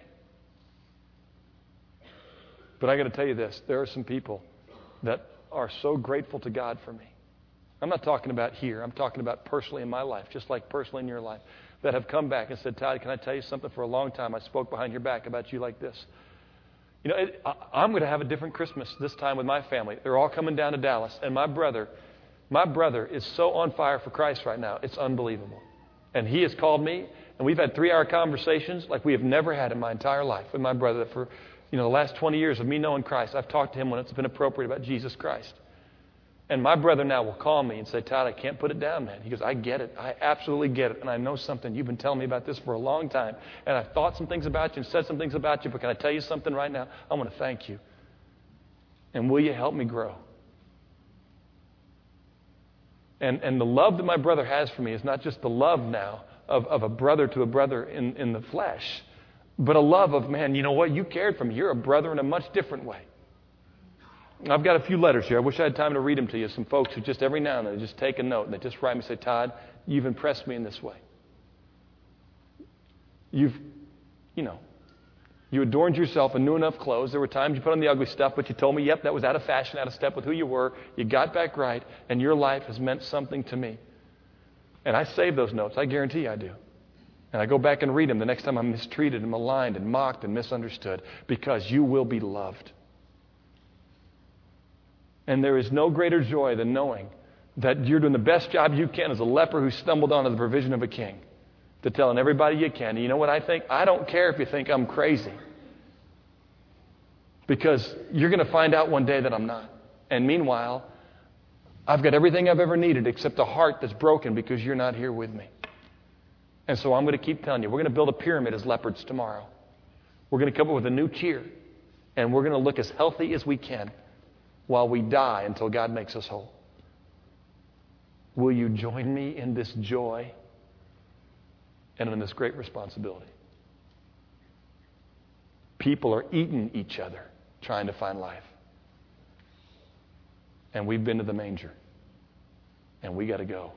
S1: But I got to tell you this, there are some people that are so grateful to God for me. I'm not talking about here. I'm talking about personally in my life, just like personally in your life, that have come back and said, Todd, can I tell you something? For a long time, I spoke behind your back about you like this. You know, it, I, I'm going to have a different Christmas this time with my family. They're all coming down to Dallas. And my brother, my brother is so on fire for Christ right now. It's unbelievable. And he has called me, and we've had three-hour conversations like we have never had in my entire life with my brother. For, you know, the last twenty years of me knowing Christ, I've talked to him when it's been appropriate about Jesus Christ. And my brother now will call me and say, Todd, I can't put it down, man. He goes, I get it. I absolutely get it. And I know something. You've been telling me about this for a long time. And I've thought some things about you and said some things about you. But can I tell you something right now? I want to thank you. And will you help me grow? And and the love that my brother has for me is not just the love now of, of a brother to a brother in, in the flesh, but a love of, man, you know what? You cared for me. You're a brother in a much different way. I've got a few letters here. I wish I had time to read them to you. Some folks who just every now and then just take a note and they just write me and say, Todd, you've impressed me in this way. You've, you know, you adorned yourself in new enough clothes. There were times you put on the ugly stuff, but you told me, yep, that was out of fashion, out of step with who you were. You got back right, and your life has meant something to me. And I save those notes. I guarantee you I do. And I go back and read them the next time I'm mistreated and maligned and mocked and misunderstood, because you will be loved. And there is no greater joy than knowing that you're doing the best job you can as a leper who stumbled onto the provision of a king, to telling everybody you can. And you know what I think? I don't care if you think I'm crazy, because you're going to find out one day that I'm not. And meanwhile, I've got everything I've ever needed except a heart that's broken because you're not here with me. And so I'm going to keep telling you, we're going to build a pyramid as leopards tomorrow. We're going to come up with a new cheer, and we're going to look as healthy as we can while we die until God makes us whole. Will you join me in this joy and in this great responsibility? People are eating each other trying to find life. And we've been to the manger. And we got to go.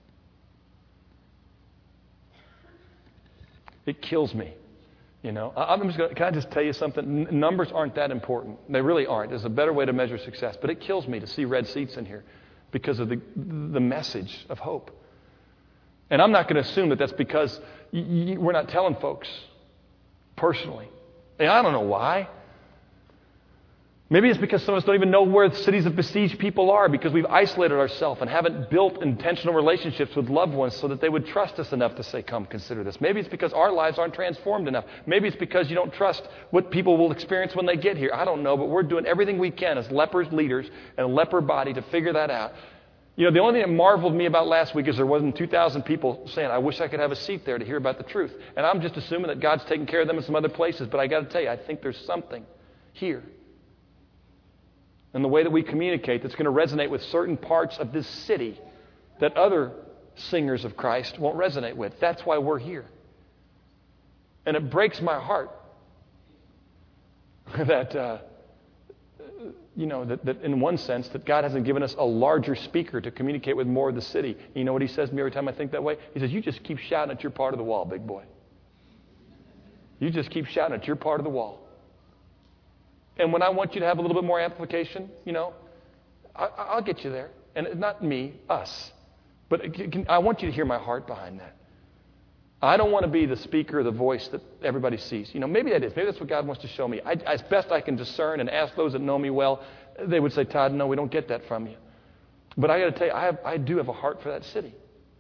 S1: It kills me. You know, I'm just gonna, can I just tell you something? N- numbers aren't that important. They really aren't. There's a better way to measure success. But it kills me to see red seats in here because of the the message of hope. And I'm not going to assume that that's because y- y- we're not telling folks personally. And I don't know why. Maybe it's because some of us don't even know where the cities of besieged people are, because we've isolated ourselves and haven't built intentional relationships with loved ones so that they would trust us enough to say, come, consider this. Maybe it's because our lives aren't transformed enough. Maybe it's because you don't trust what people will experience when they get here. I don't know, but we're doing everything we can as lepers leaders and a leper body to figure that out. You know, the only thing that marveled me about last week is there wasn't two thousand people saying, I wish I could have a seat there to hear about the truth. And I'm just assuming that God's taking care of them in some other places. But I got to tell you, I think there's something here and the way that we communicate that's going to resonate with certain parts of this city that other singers of Christ won't resonate with. That's why we're here. And it breaks my heart that, uh, you know, that, that in one sense, that God hasn't given us a larger speaker to communicate with more of the city. You know what he says to me every time I think that way? He says, you just keep shouting at your part of the wall, big boy. You just keep shouting at your part of the wall. And when I want you to have a little bit more amplification, you know, I, I'll get you there. And not me, us. But I want you to hear my heart behind that. I don't want to be the speaker or the voice that everybody sees. You know, maybe that is. Maybe that's what God wants to show me. I, as best I can discern and ask those that know me well, they would say, Todd, no, we don't get that from you. But I got to tell you, I, have, I do have a heart for that city.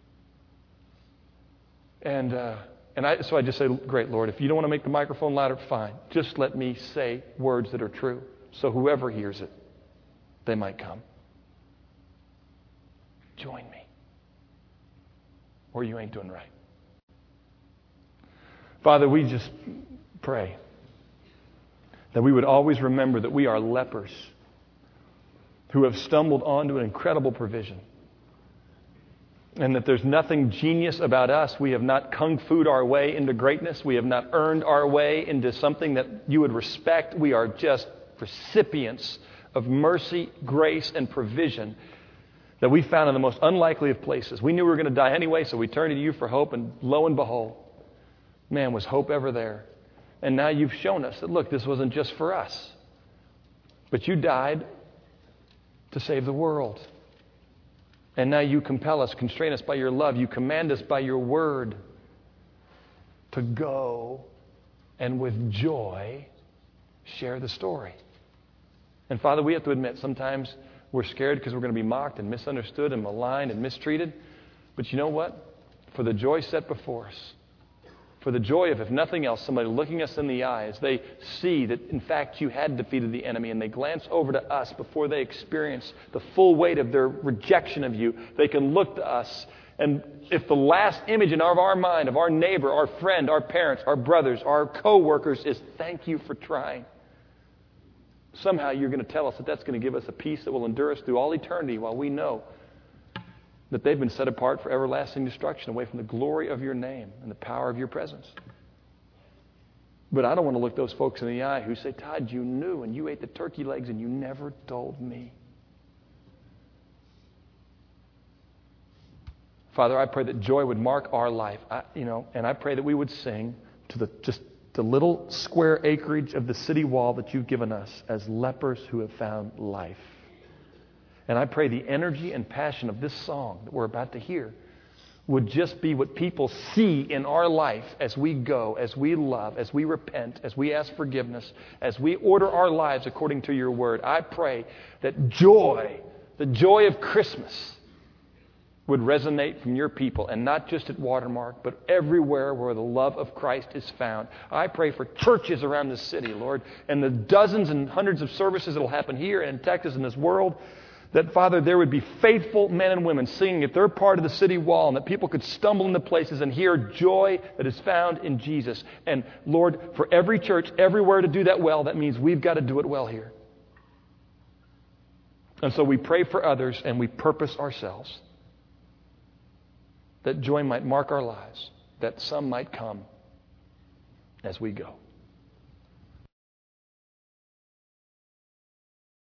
S1: And... Uh, And I, so I just say, great, Lord, if you don't want to make the microphone louder, fine. Just let me say words that are true. So whoever hears it, they might come. Join me. or you ain't doing right. Father, we just pray that we would always remember that we are lepers who have stumbled onto an incredible provision. And that there's nothing genius about us. We have not kung fu'd our way into greatness. We have not earned our way into something that you would respect. We are just recipients of mercy, grace, and provision that we found in the most unlikely of places. We knew we were going to die anyway, so we turned to you for hope, and lo and behold, man, was hope ever there. And now you've shown us that, look, this wasn't just for us, but you died to save the world. And now you compel us, constrain us by your love. You command us by your word to go and with joy share the story. And Father, we have to admit, sometimes we're scared because we're going to be mocked and misunderstood and maligned and mistreated. But you know what? For the joy set before us, for the joy of, if nothing else, somebody looking us in the eye as they see that, in fact, you had defeated the enemy, and they glance over to us before they experience the full weight of their rejection of you, they can look to us. And if the last image in our, our mind of our neighbor, our friend, our parents, our brothers, our co-workers is thank you for trying, somehow you're going to tell us that that's going to give us a peace that will endure us through all eternity, while we know that they've been set apart for everlasting destruction, away from the glory of your name and the power of your presence. But I don't want to look those folks in the eye who say, Todd, you knew, and you ate the turkey legs, and you never told me. Father, I pray that joy would mark our life, I, you know, and I pray that we would sing to the just the little square acreage of the city wall that you've given us as lepers who have found life. And I pray the energy and passion of this song that we're about to hear would just be what people see in our life as we go, as we love, as we repent, as we ask forgiveness, as we order our lives according to your word. I pray that joy, the joy of Christmas, would resonate from your people, and not just at Watermark, but everywhere where the love of Christ is found. I pray for churches around the city, Lord, and the dozens and hundreds of services that will happen here and in Texas and this world, that, Father, there would be faithful men and women singing at their part of the city wall, and that people could stumble into places and hear joy that is found in Jesus. And, Lord, for every church, everywhere to do that well, that means we've got to do it well here. And so we pray for others, and we purpose ourselves that joy might mark our lives, that some might come as we go.